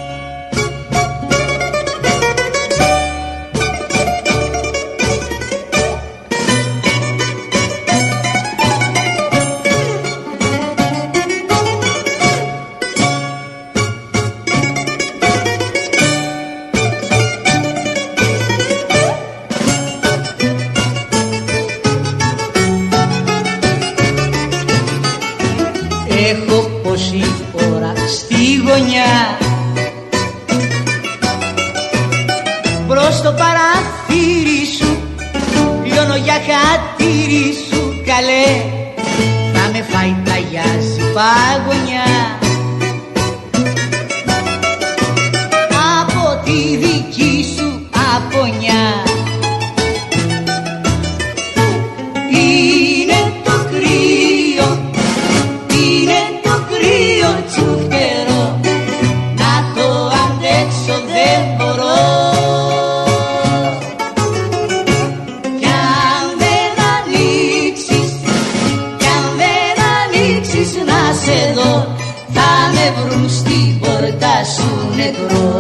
Έχω πόση ώρα στη γωνιά, προς το παραθύρι σου λιώνω για χατήρι σου, καλέ, θα με φάει πλαγιάζει παγωνιά από τη δική σου απονιά. Είναι το κρύο, είναι το κρύο τσουχτερό, να το αντέξω δεν μπορώ. Κι αν δεν ανοίξεις, κι αν δεν ανοίξεις να σε δω, θα με βρουν στην πόρτα σου νεκρό.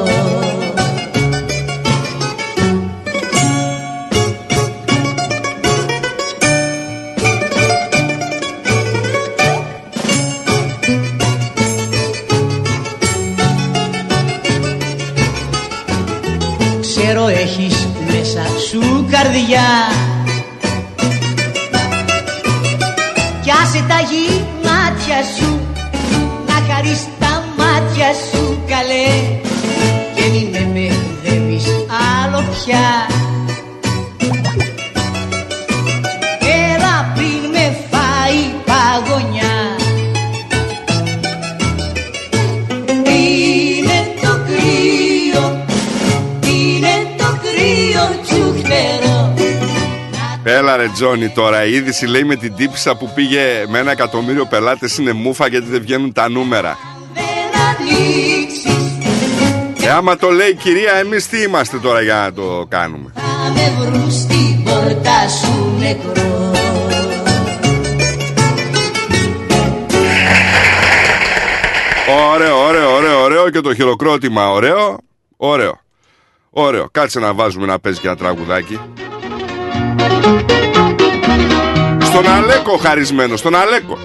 Ξέρω έχεις μέσα σου καρδιά, κι άσε τα γυμάτια σου να χαρείς τα μάτια σου, καλέ, και μη με μπερδεύεις άλλο πια. Έλα πριν με φάει παγωνιά. Είναι το κρύο, είναι το κρύο τσουχτερό. Έλα ρε Τζόνι τώρα. Η είδηση λέει με την τύπισσα που πήγε με ένα εκατομμύριο πελάτες είναι μούφα γιατί δεν βγαίνουν τα νούμερα. Ε, άμα το λέει η κυρία, εμείς τι είμαστε τώρα για να το κάνουμε? Θα με βρουν στην πόρτα σου νεκρό. Ωραίο, ωραίο, ωραίο, ωραίο. Και το χειροκρότημα ωραίο. Ωραίο. Ωραίο. Κάτσε να βάζουμε να παίζει και ένα τραγουδάκι. Στον Αλέκο χαρισμένο, στον Αλέκο.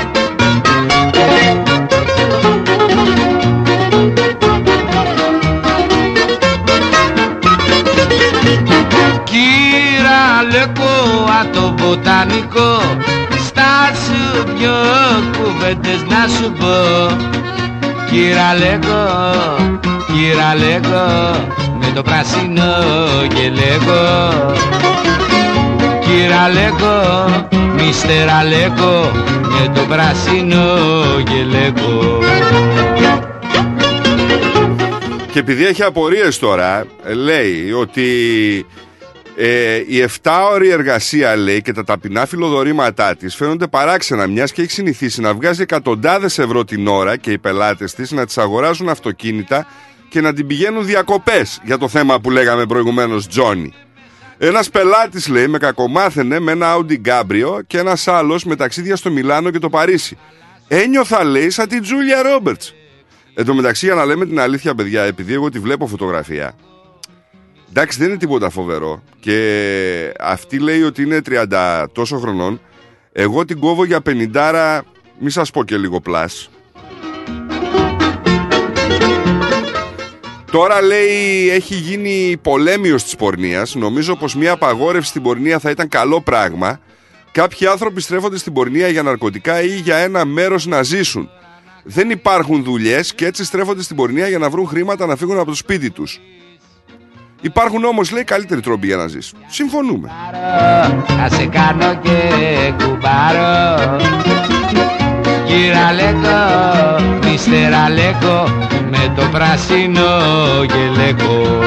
Κύρα Αλέκο από το βοτανικό, στάσου δυο κουβέντες να σου πω. Κύρα Αλέκο, κύρα Αλέκο, με το πράσινο γελέκο. Κύρα Αλέκο, μίστερ Αλέκο, με το πράσινο γελέκο. Και επειδή έχει απορίες τώρα, λέει ότι ε, η εφτάωρη εργασία, λέει, και τα ταπεινά φιλοδορήματά της φαίνονται παράξενα, μιας και έχει συνηθίσει να βγάζει εκατοντάδες ευρώ την ώρα και οι πελάτες της να της αγοράζουν αυτοκίνητα και να την πηγαίνουν διακοπές, για το θέμα που λέγαμε προηγουμένως, Τζόνι. Ένας πελάτης, λέει, με κακομάθαινε με ένα Audi Cabrio και ένας άλλος με ταξίδια στο Μιλάνο και το Παρίσι. Ένιωθα, λέει, σαν την Τζούλια Ρόμπερτς. Εν τω μεταξύ, για να λέμε την αλήθεια, παιδιά, επειδή εγώ τη βλέπω φωτογραφία, εντάξει, δεν είναι τίποτα φοβερό. Και αυτή λέει ότι είναι τριάντα τόσο χρονών. Εγώ την κόβω για πενηντάρα, μη σας πω και λίγο πλάς. Τώρα, λέει, έχει γίνει πολέμιος της πορνείας. Νομίζω πως μια απαγόρευση στην πορνεία θα ήταν καλό πράγμα. Κάποιοι άνθρωποι στρέφονται στην πορνεία για ναρκωτικά ή για ένα μέρος να ζήσουν. Δεν υπάρχουν δουλειές και έτσι στρέφονται στην πορνεία για να βρουν χρήματα να φύγουν από το σπίτι τους. Υπάρχουν όμως, λέει, καλύτεροι τρόποι για να ζεις. Συμφωνούμε. Θα σε κάνω και κουμπάρο. Κύρα Αλέκο, μίστερ Αλέκο, με το πράσινο γελέκο.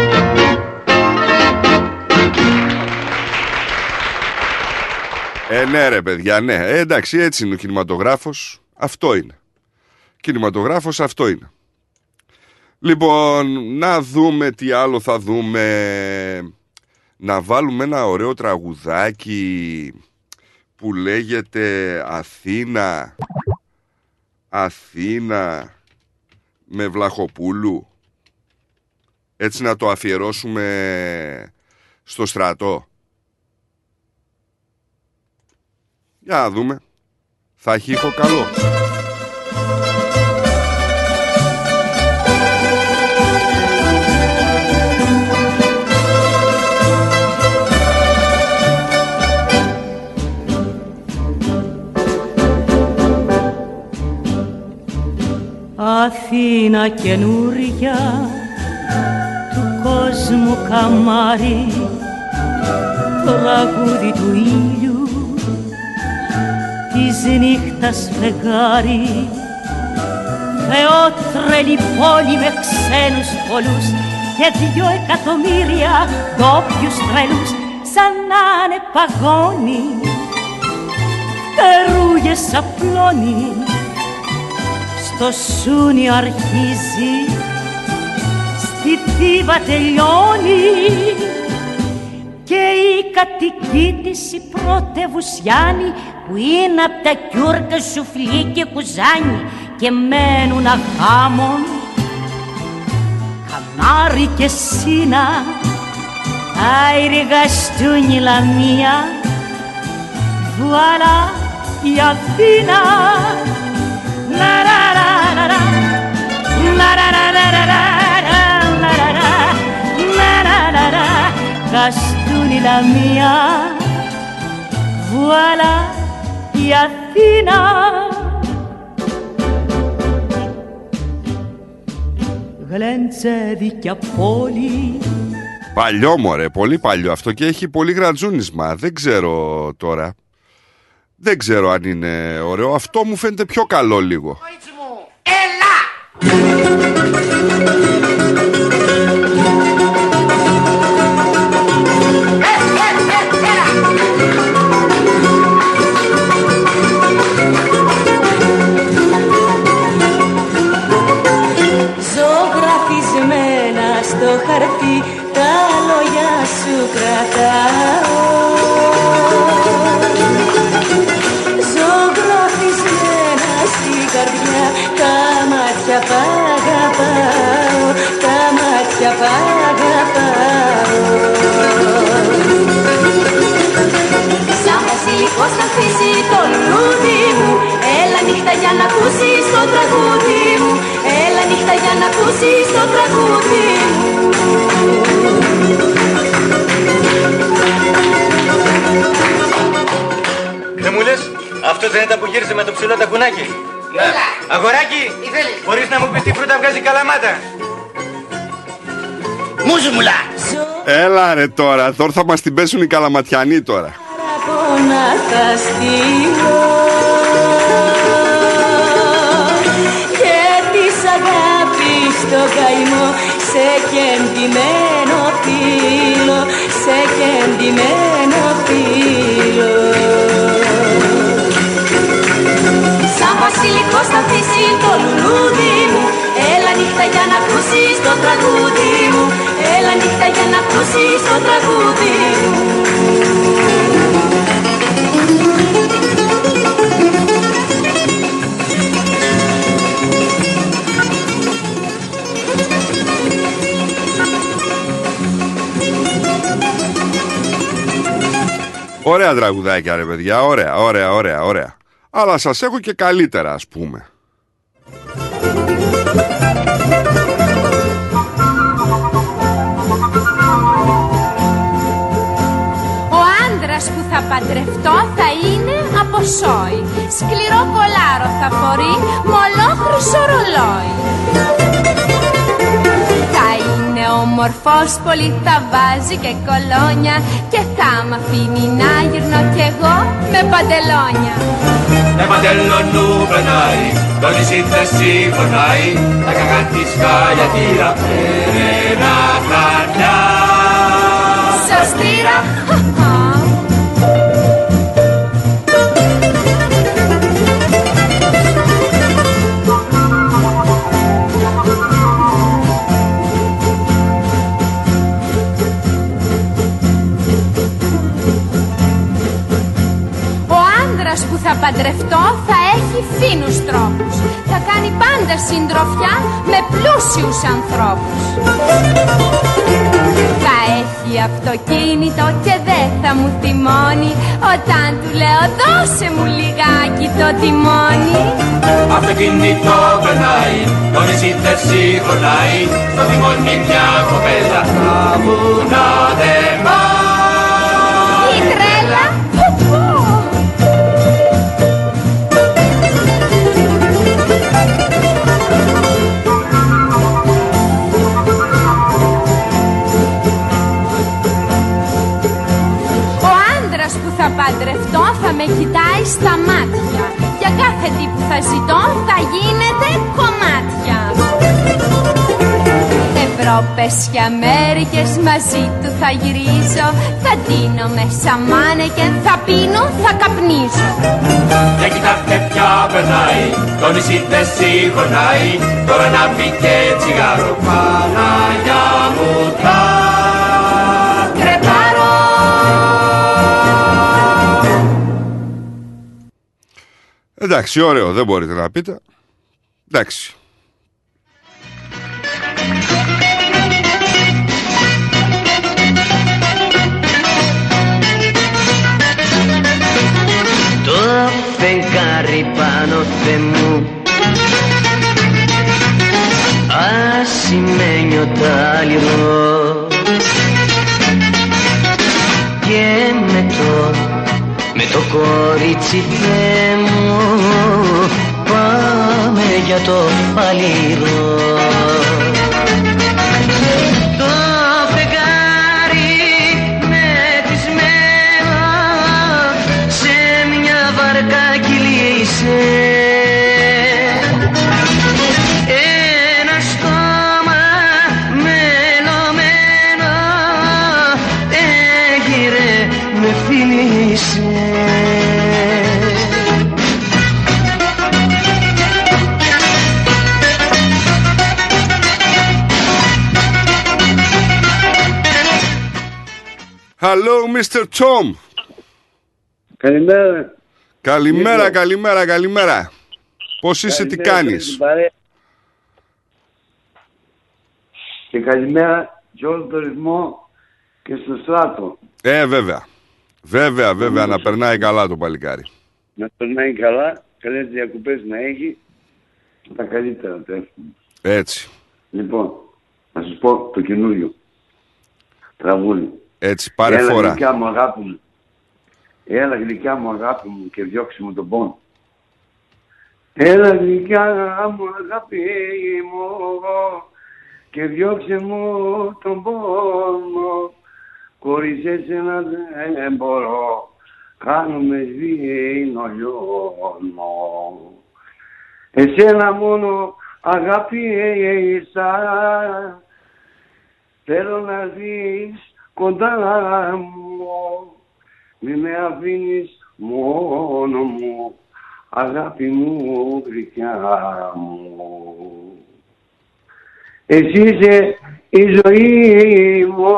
Ε, ναι ρε παιδιά, ναι. Ε, εντάξει, έτσι είναι ο κινηματογράφος. Αυτό είναι. Κινηματογράφος αυτό είναι. Λοιπόν, να δούμε τι άλλο θα δούμε. Να βάλουμε ένα ωραίο τραγουδάκι που λέγεται Αθήνα. Αθήνα με Βλαχοπούλου. Έτσι να το αφιερώσουμε στο στρατό. Για να δούμε. Θα έχει ήχο καλό. Αθήνα καινούρια του κόσμου καμάρι, τραγούδι του ήλιου, της νύχτας φεγγάρι. Θεότρελη πόλη με ξένους πολλούς και δυο εκατομμύρια ντόπιους τρελούς, σαν να είναι παγώνει, τερούγες απλώνει. Το σούνι αρχίζει, στη Θήβα τελειώνει και η κατοική της η πρωτευουσιάνη, που είναι απ' τα Κιούρκα, Σουφλί και Κουζάνι, και μένουν αγάμων Κανάρι και Σίνα. Θα εργαστούν η Λαμία, βουάλα η Αθήνα. Καστούνι Λαμία, βουάλα η Αθήνα. Γλεντζέδικια πόλη. Παλιό μωρέ, πολύ παλιό αυτό και έχει πολύ γρατζούνισμα. Δεν ξέρω τώρα. Δεν ξέρω αν είναι ωραίο. Αυτό μου φαίνεται πιο καλό λίγο. Έλα! Ε, ε, ε, έλα! βασιλικός θα αφήσει το λουλούδι μου. Έλα νύχτα για να ακούσεις το τραγούδι μου. Έλα νύχτα για να ακούσεις το τραγούδι μου. Κρεμούλες, αυτό δεν ήταν που γύρισε με το ψηλό τακουνάκι? Ναι. Αγοράκι, μπορείς να μου πεις τι φρούτα βγάζει καλαμάτα? Μουζουμουλά. Έλα ρε τώρα, τώρα θα μας την πέσουν οι καλαματιανοί τώρα. Παραπονά θα στείλω και της αγάπης το καημό σε κεντυμένο φύλλο, σε κεντυμένο φύλλο. Σαν βασιλικός θα αφήσει το λουλούδι μου. Έλα νύχτα για να ακούσεις το τραγούδι μου. Έλα νύχτα για να ακούσεις το τραγούδι μου. Ωραία τραγουδάκια ρε παιδιά, ωραία, ωραία, ωραία, ωραία. Αλλά σας έχω και καλύτερα ας πούμε. Ο άντρας που θα παντρευτώ θα είναι από σόι. Σκληρό κολάρο θα φορεί με ολόχρυσο ρολόι. Θα είναι όμορφος πολύ, θα βάζει και κολόνια και θα μ' αφήνει να γυρνώ κι εγώ με παντελόνια. Με παντελονού περνάει, το νησί δεν συμφωνάει, τα κακά της χαλιατήρα ένα χαρτιά. Σωστήρα. Που θα παντρευτώ θα έχει φίνους τρόπους. Θα κάνει πάντα συντροφιά με πλούσιους ανθρώπους. Θα έχει αυτοκίνητο και δεν θα μου θυμώνει όταν του λέω δώσε μου λιγάκι το τιμόνι. Αυτοκίνητο περνάει, το νησί δεν συγχωρνάει, στο τιμόνι μια κοπέλα θα βουνά δεν πάει. Η τρέλα. Θα παντρευτώ θα με κοιτάει στα μάτια. Για κάθε τι που θα ζητώ θα γίνεται κομμάτια. Ευρώπες και Αμέρικες μαζί του θα γυρίζω. Θα ντύνομαι σαν μάνεκεν, θα πίνω, θα καπνίζω. Για κοιτάξτε πια περνάει, το νησί δεν συγχωρνάει, τώρα να πει και τσιγάρο Παναγιά μου τα κρεπάρω. Εντάξει, ωραίο, δεν μπορείτε να πείτε. Εντάξει. Το φεγγάρι πάνω Θεέ μου ασημένιο τάλιρο και με το με το κορίτσι Θεέ μου πάμε για το παλιρό. Το φεγγάρι μετισμένο σε μια βαρκά κυλήσε. Ένα στόμα μελωμένο έγειρε με φίλησε. Hello, μίστερ Tom. Καλημέρα. Καλημέρα, καλημέρα, καλημέρα. Πώς είσαι, τι κάνεις? Και καλημέρα και όλο το ρυθμό και στο στράτο. Ε, βέβαια. Βέβαια, βέβαια, να περνάει καλά το παλικάρι. Να περνάει καλά, καλές διακοπές να έχει, τα καλύτερα το εύχομαι. Έτσι. Λοιπόν, να σας πω το καινούριο τραγούδι. Έτσι, πάρε Έλα, φορά. Γλυκιά μου αγάπη μου. Έλα γλυκιά μου αγάπη μου και διώξε μου τον πόνο. Έλα γλυκιά μου αγάπη μου και διώξε μου τον πόνο. Χωρίς εσένα δεν μπορώ, κάνουμε σβήνω λιώνω. Εσένα μόνο αγάπησα, θέλω να δεις κοντά μου, μη με αφήνεις μόνο μου, αγάπη μου γλυκιά μου. Εσύ είσαι η ζωή μου,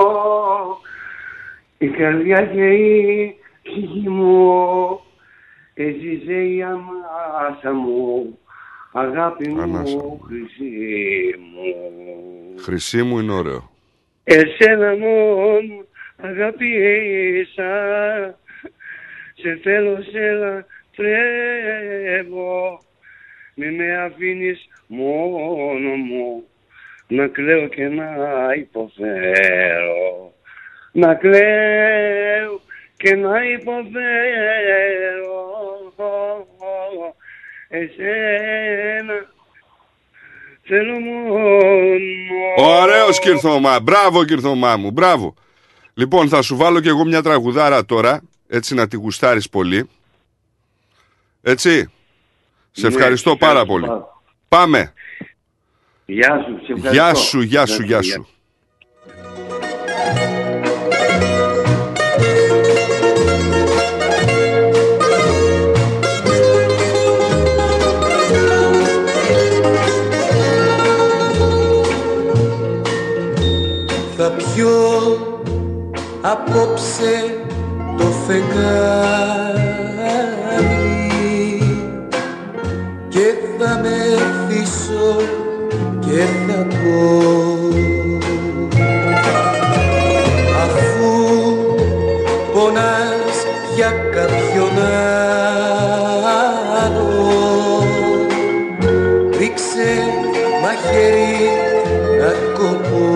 η καρδιά και η ψυχή μου, εσύ είσαι η ανάσα μου, αγάπη μου, Ανάσα. χρυσή μου. Χρυσή μου είναι ωραίο. Εσένα μόνο αγάπησα, σε θέλω, σε λατρεύω, μη με αφήνεις μόνο μου, να κλαίω και να υποφέρω. Να κλαίω και να υποφέρω εσένα θέλω μόνο. Ωραίος Κυρθωμά, μπράβο Κυρθωμά μου, μπράβο. Λοιπόν, θα σου βάλω και εγώ μια τραγουδάρα τώρα, έτσι να τη γουστάρεις πολύ. Έτσι. Σε Ναι, ευχαριστώ πάρα πολύ. πάρα. Πάμε. Γεια σου, σε ευχαριστώ. Γεια σου, γεια σου, γεια σου. Θα πιω απόψε το φεγγάρι και θα με αφήσω και θα πω, αφού πονάς για κάποιον άλλο, ρίξε μαχαίρι να κοπώ.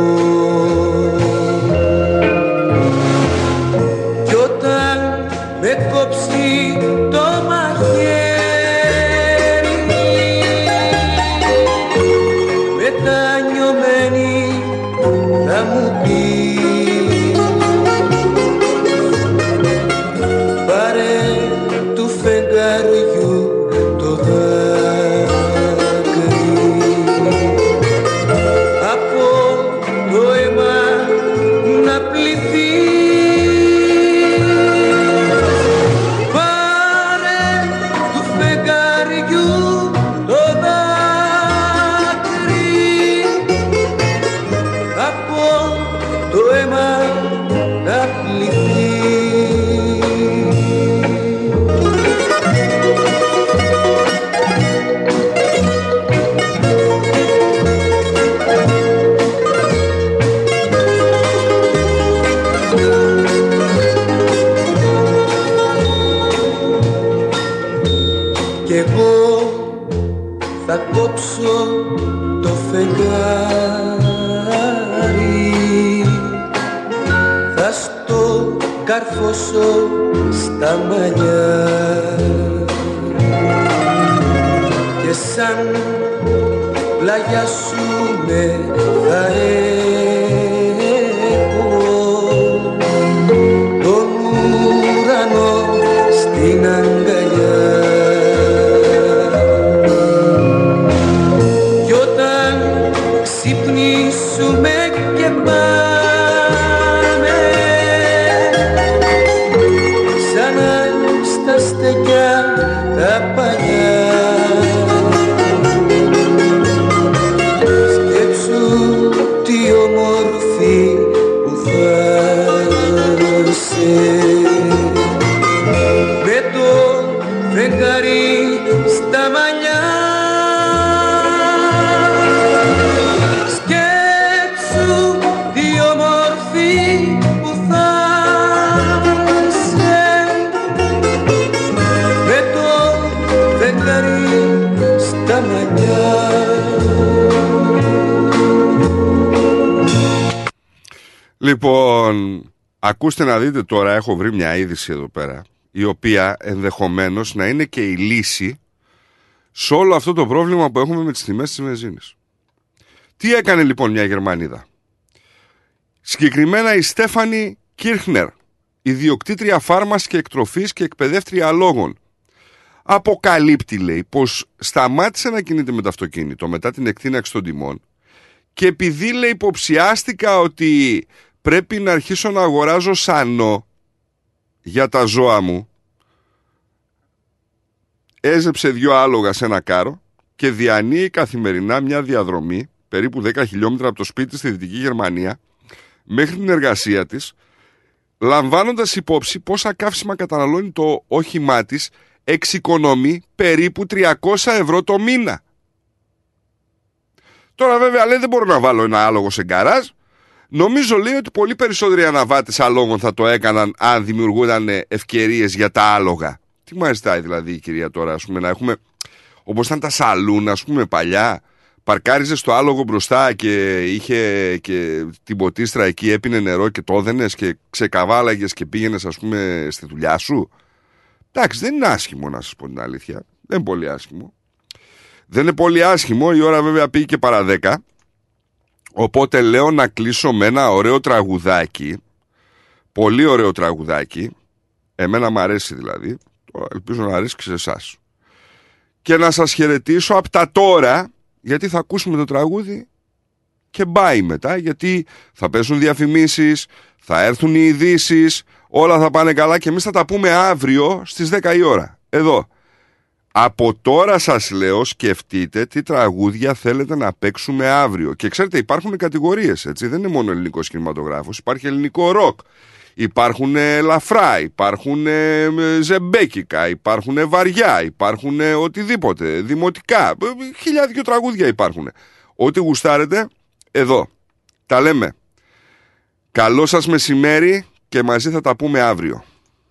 Κι όταν με κόψει το μαχαίρι, μετανιωμένη θα μου πει, πάρε του φεγγαριού το δάκρυ, από το αίμα να πληθεί. Πάρε του φεγγαριού το δάκρυ, από το αίμα να πληθεί. Κι εγώ θα κόψω το φεγγάρι, θα στο καρφώσω στα μαλλιά και σαν πλάγια σου με θα έχω τον ουρανό στην αγκαλιά. Κι όταν ξυπνήσουμε και πάμε ξανά στα στεκιά τα παλιά, σκέψου τι όμορφη που θα είσαι με το φεγγάρι στα μαλλιά. Σκέψου τι όμορφη που θα είσαι Λοιπόν, ακούστε να δείτε τώρα, έχω βρει μια είδηση εδώ πέρα, η οποία ενδεχομένως να είναι και η λύση σε όλο αυτό το πρόβλημα που έχουμε με τις τιμές της βενζίνης. Τι έκανε λοιπόν μια Γερμανίδα? Συγκεκριμένα η Στέφανη Κίρχνερ, ιδιοκτήτρια φάρμας και εκτροφής και εκπαιδεύτρια αλόγων. Αποκαλύπτει, λέει, πως σταμάτησε να κινείται με το αυτοκίνητο μετά την εκτείναξη των τιμών και επειδή, λέει, υποψιάστηκα ότι πρέπει να αρχίσω να αγοράζω σανό για τα ζώα μου, έζεψε δυο άλογα σε ένα κάρο και διανύει καθημερινά μια διαδρομή περίπου δέκα χιλιόμετρα από το σπίτι στη Δυτική Γερμανία μέχρι την εργασία της, λαμβάνοντας υπόψη πόσα καύσιμα καταναλώνει το όχημά της, εξοικονομεί περίπου τριακόσια ευρώ το μήνα. Τώρα βέβαια, λέει, δεν μπορώ να βάλω ένα άλογο σε γκαράζ. Νομίζω, λέει, ότι πολύ περισσότεροι αναβάτες αλόγων θα το έκαναν αν δημιουργούνταν ευκαιρίες για τα άλογα. Τι μας ζητάει δηλαδή η κυρία τώρα, ας πούμε, να έχουμε όπως ήταν τα σαλούν, ας πούμε, παλιά? Παρκάριζες το άλογο μπροστά και είχε και την ποτίστρα εκεί, έπινε νερό και το έδαινες και ξεκαβάλαγες και πήγαινες, ας πούμε, στη δουλειά σου. Εντάξει, δεν είναι άσχημο, να σας πω την αλήθεια. Δεν είναι πολύ άσχημο. Δεν είναι πολύ άσχημο, η ώρα βέβαια πήγε και παρά δέκα. Οπότε λέω να κλείσω με ένα ωραίο τραγουδάκι. Πολύ ωραίο τραγουδάκι. Εμένα μου αρέσει δηλαδή. Ελπίζω να αρέσει και σε εσάς. Και να σας χαιρετήσω από τα τώρα, γιατί θα ακούσουμε το τραγούδι και μπάει μετά, γιατί θα πέσουν διαφημίσεις, θα έρθουν οι ειδήσεις, όλα θα πάνε καλά και εμείς θα τα πούμε αύριο στις δέκα η ώρα. Εδώ. Από τώρα σας λέω, σκεφτείτε τι τραγούδια θέλετε να παίξουμε αύριο. Και ξέρετε, υπάρχουν κατηγορίες, έτσι. Δεν είναι μόνο ελληνικός κινηματογράφος. Υπάρχει ελληνικό ροκ. Υπάρχουν ελαφρά, υπάρχουν ζεμπέκικα, υπάρχουν βαριά, υπάρχουν οτιδήποτε, δημοτικά. Χιλιάδικιο τραγούδια υπάρχουν. Ό,τι γουστάρετε, εδώ. Τα λέμε. Καλό σας μεσημέρι και μαζί θα τα πούμε αύριο.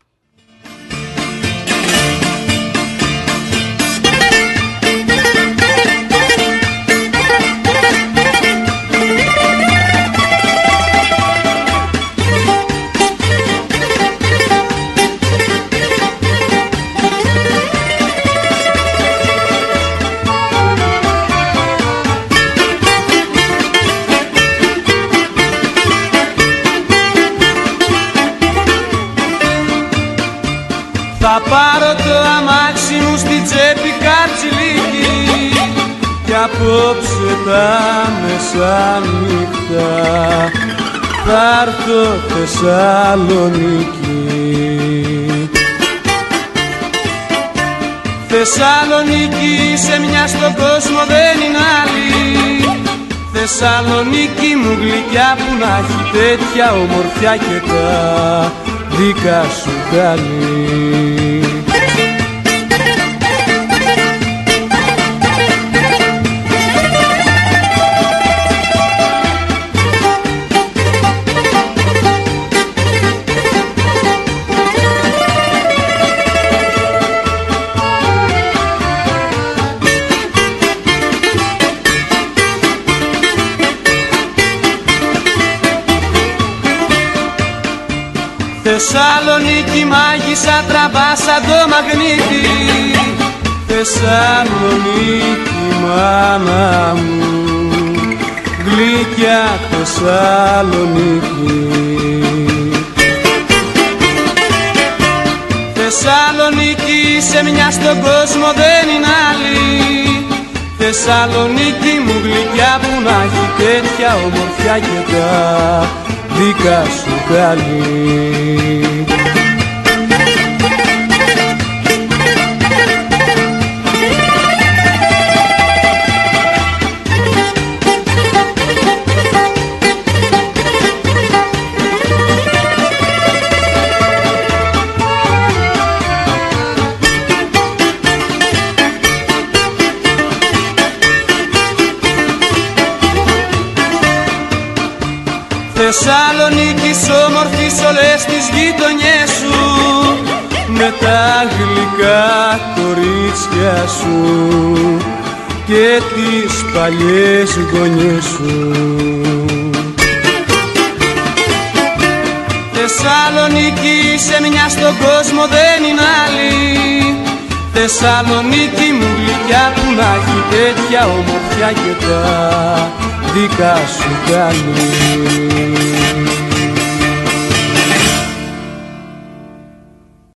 Θα πάρω το αμάξι μου στη τσέπη Καρτσιλίκη κι απόψε τα μεσάνυχτα θα έρθω Θεσσαλονίκη. Θεσσαλονίκη σε μια στον κόσμο δεν είναι άλλη. Θεσσαλονίκη μου γλυκιά που να έχει τέτοια ομορφιά και τα δικά σου καλή. Θεσσαλονίκη μάγισσα τραβά σαν το μαγνήτη. Θεσσαλονίκη μάνα μου, γλυκιά Θεσσαλονίκη. Θεσσαλονίκη σε μια στον κόσμο δεν είναι άλλη. Θεσσαλονίκη μου γλυκιά που να έχει τέτοια ομορφιά και τα δικά σου καλή. Θεσσαλονίκης όμορφης όλες τις γειτονιές σου με τα γλυκά κορίτσια σου και τις παλιές γωνιές σου. Θεσσαλονίκη σε μια στον κόσμο δεν είναι άλλη. Θεσσαλονίκη μου γλυκιά που να έχει τέτοια ομορφιά και τα δικά σου κάνει.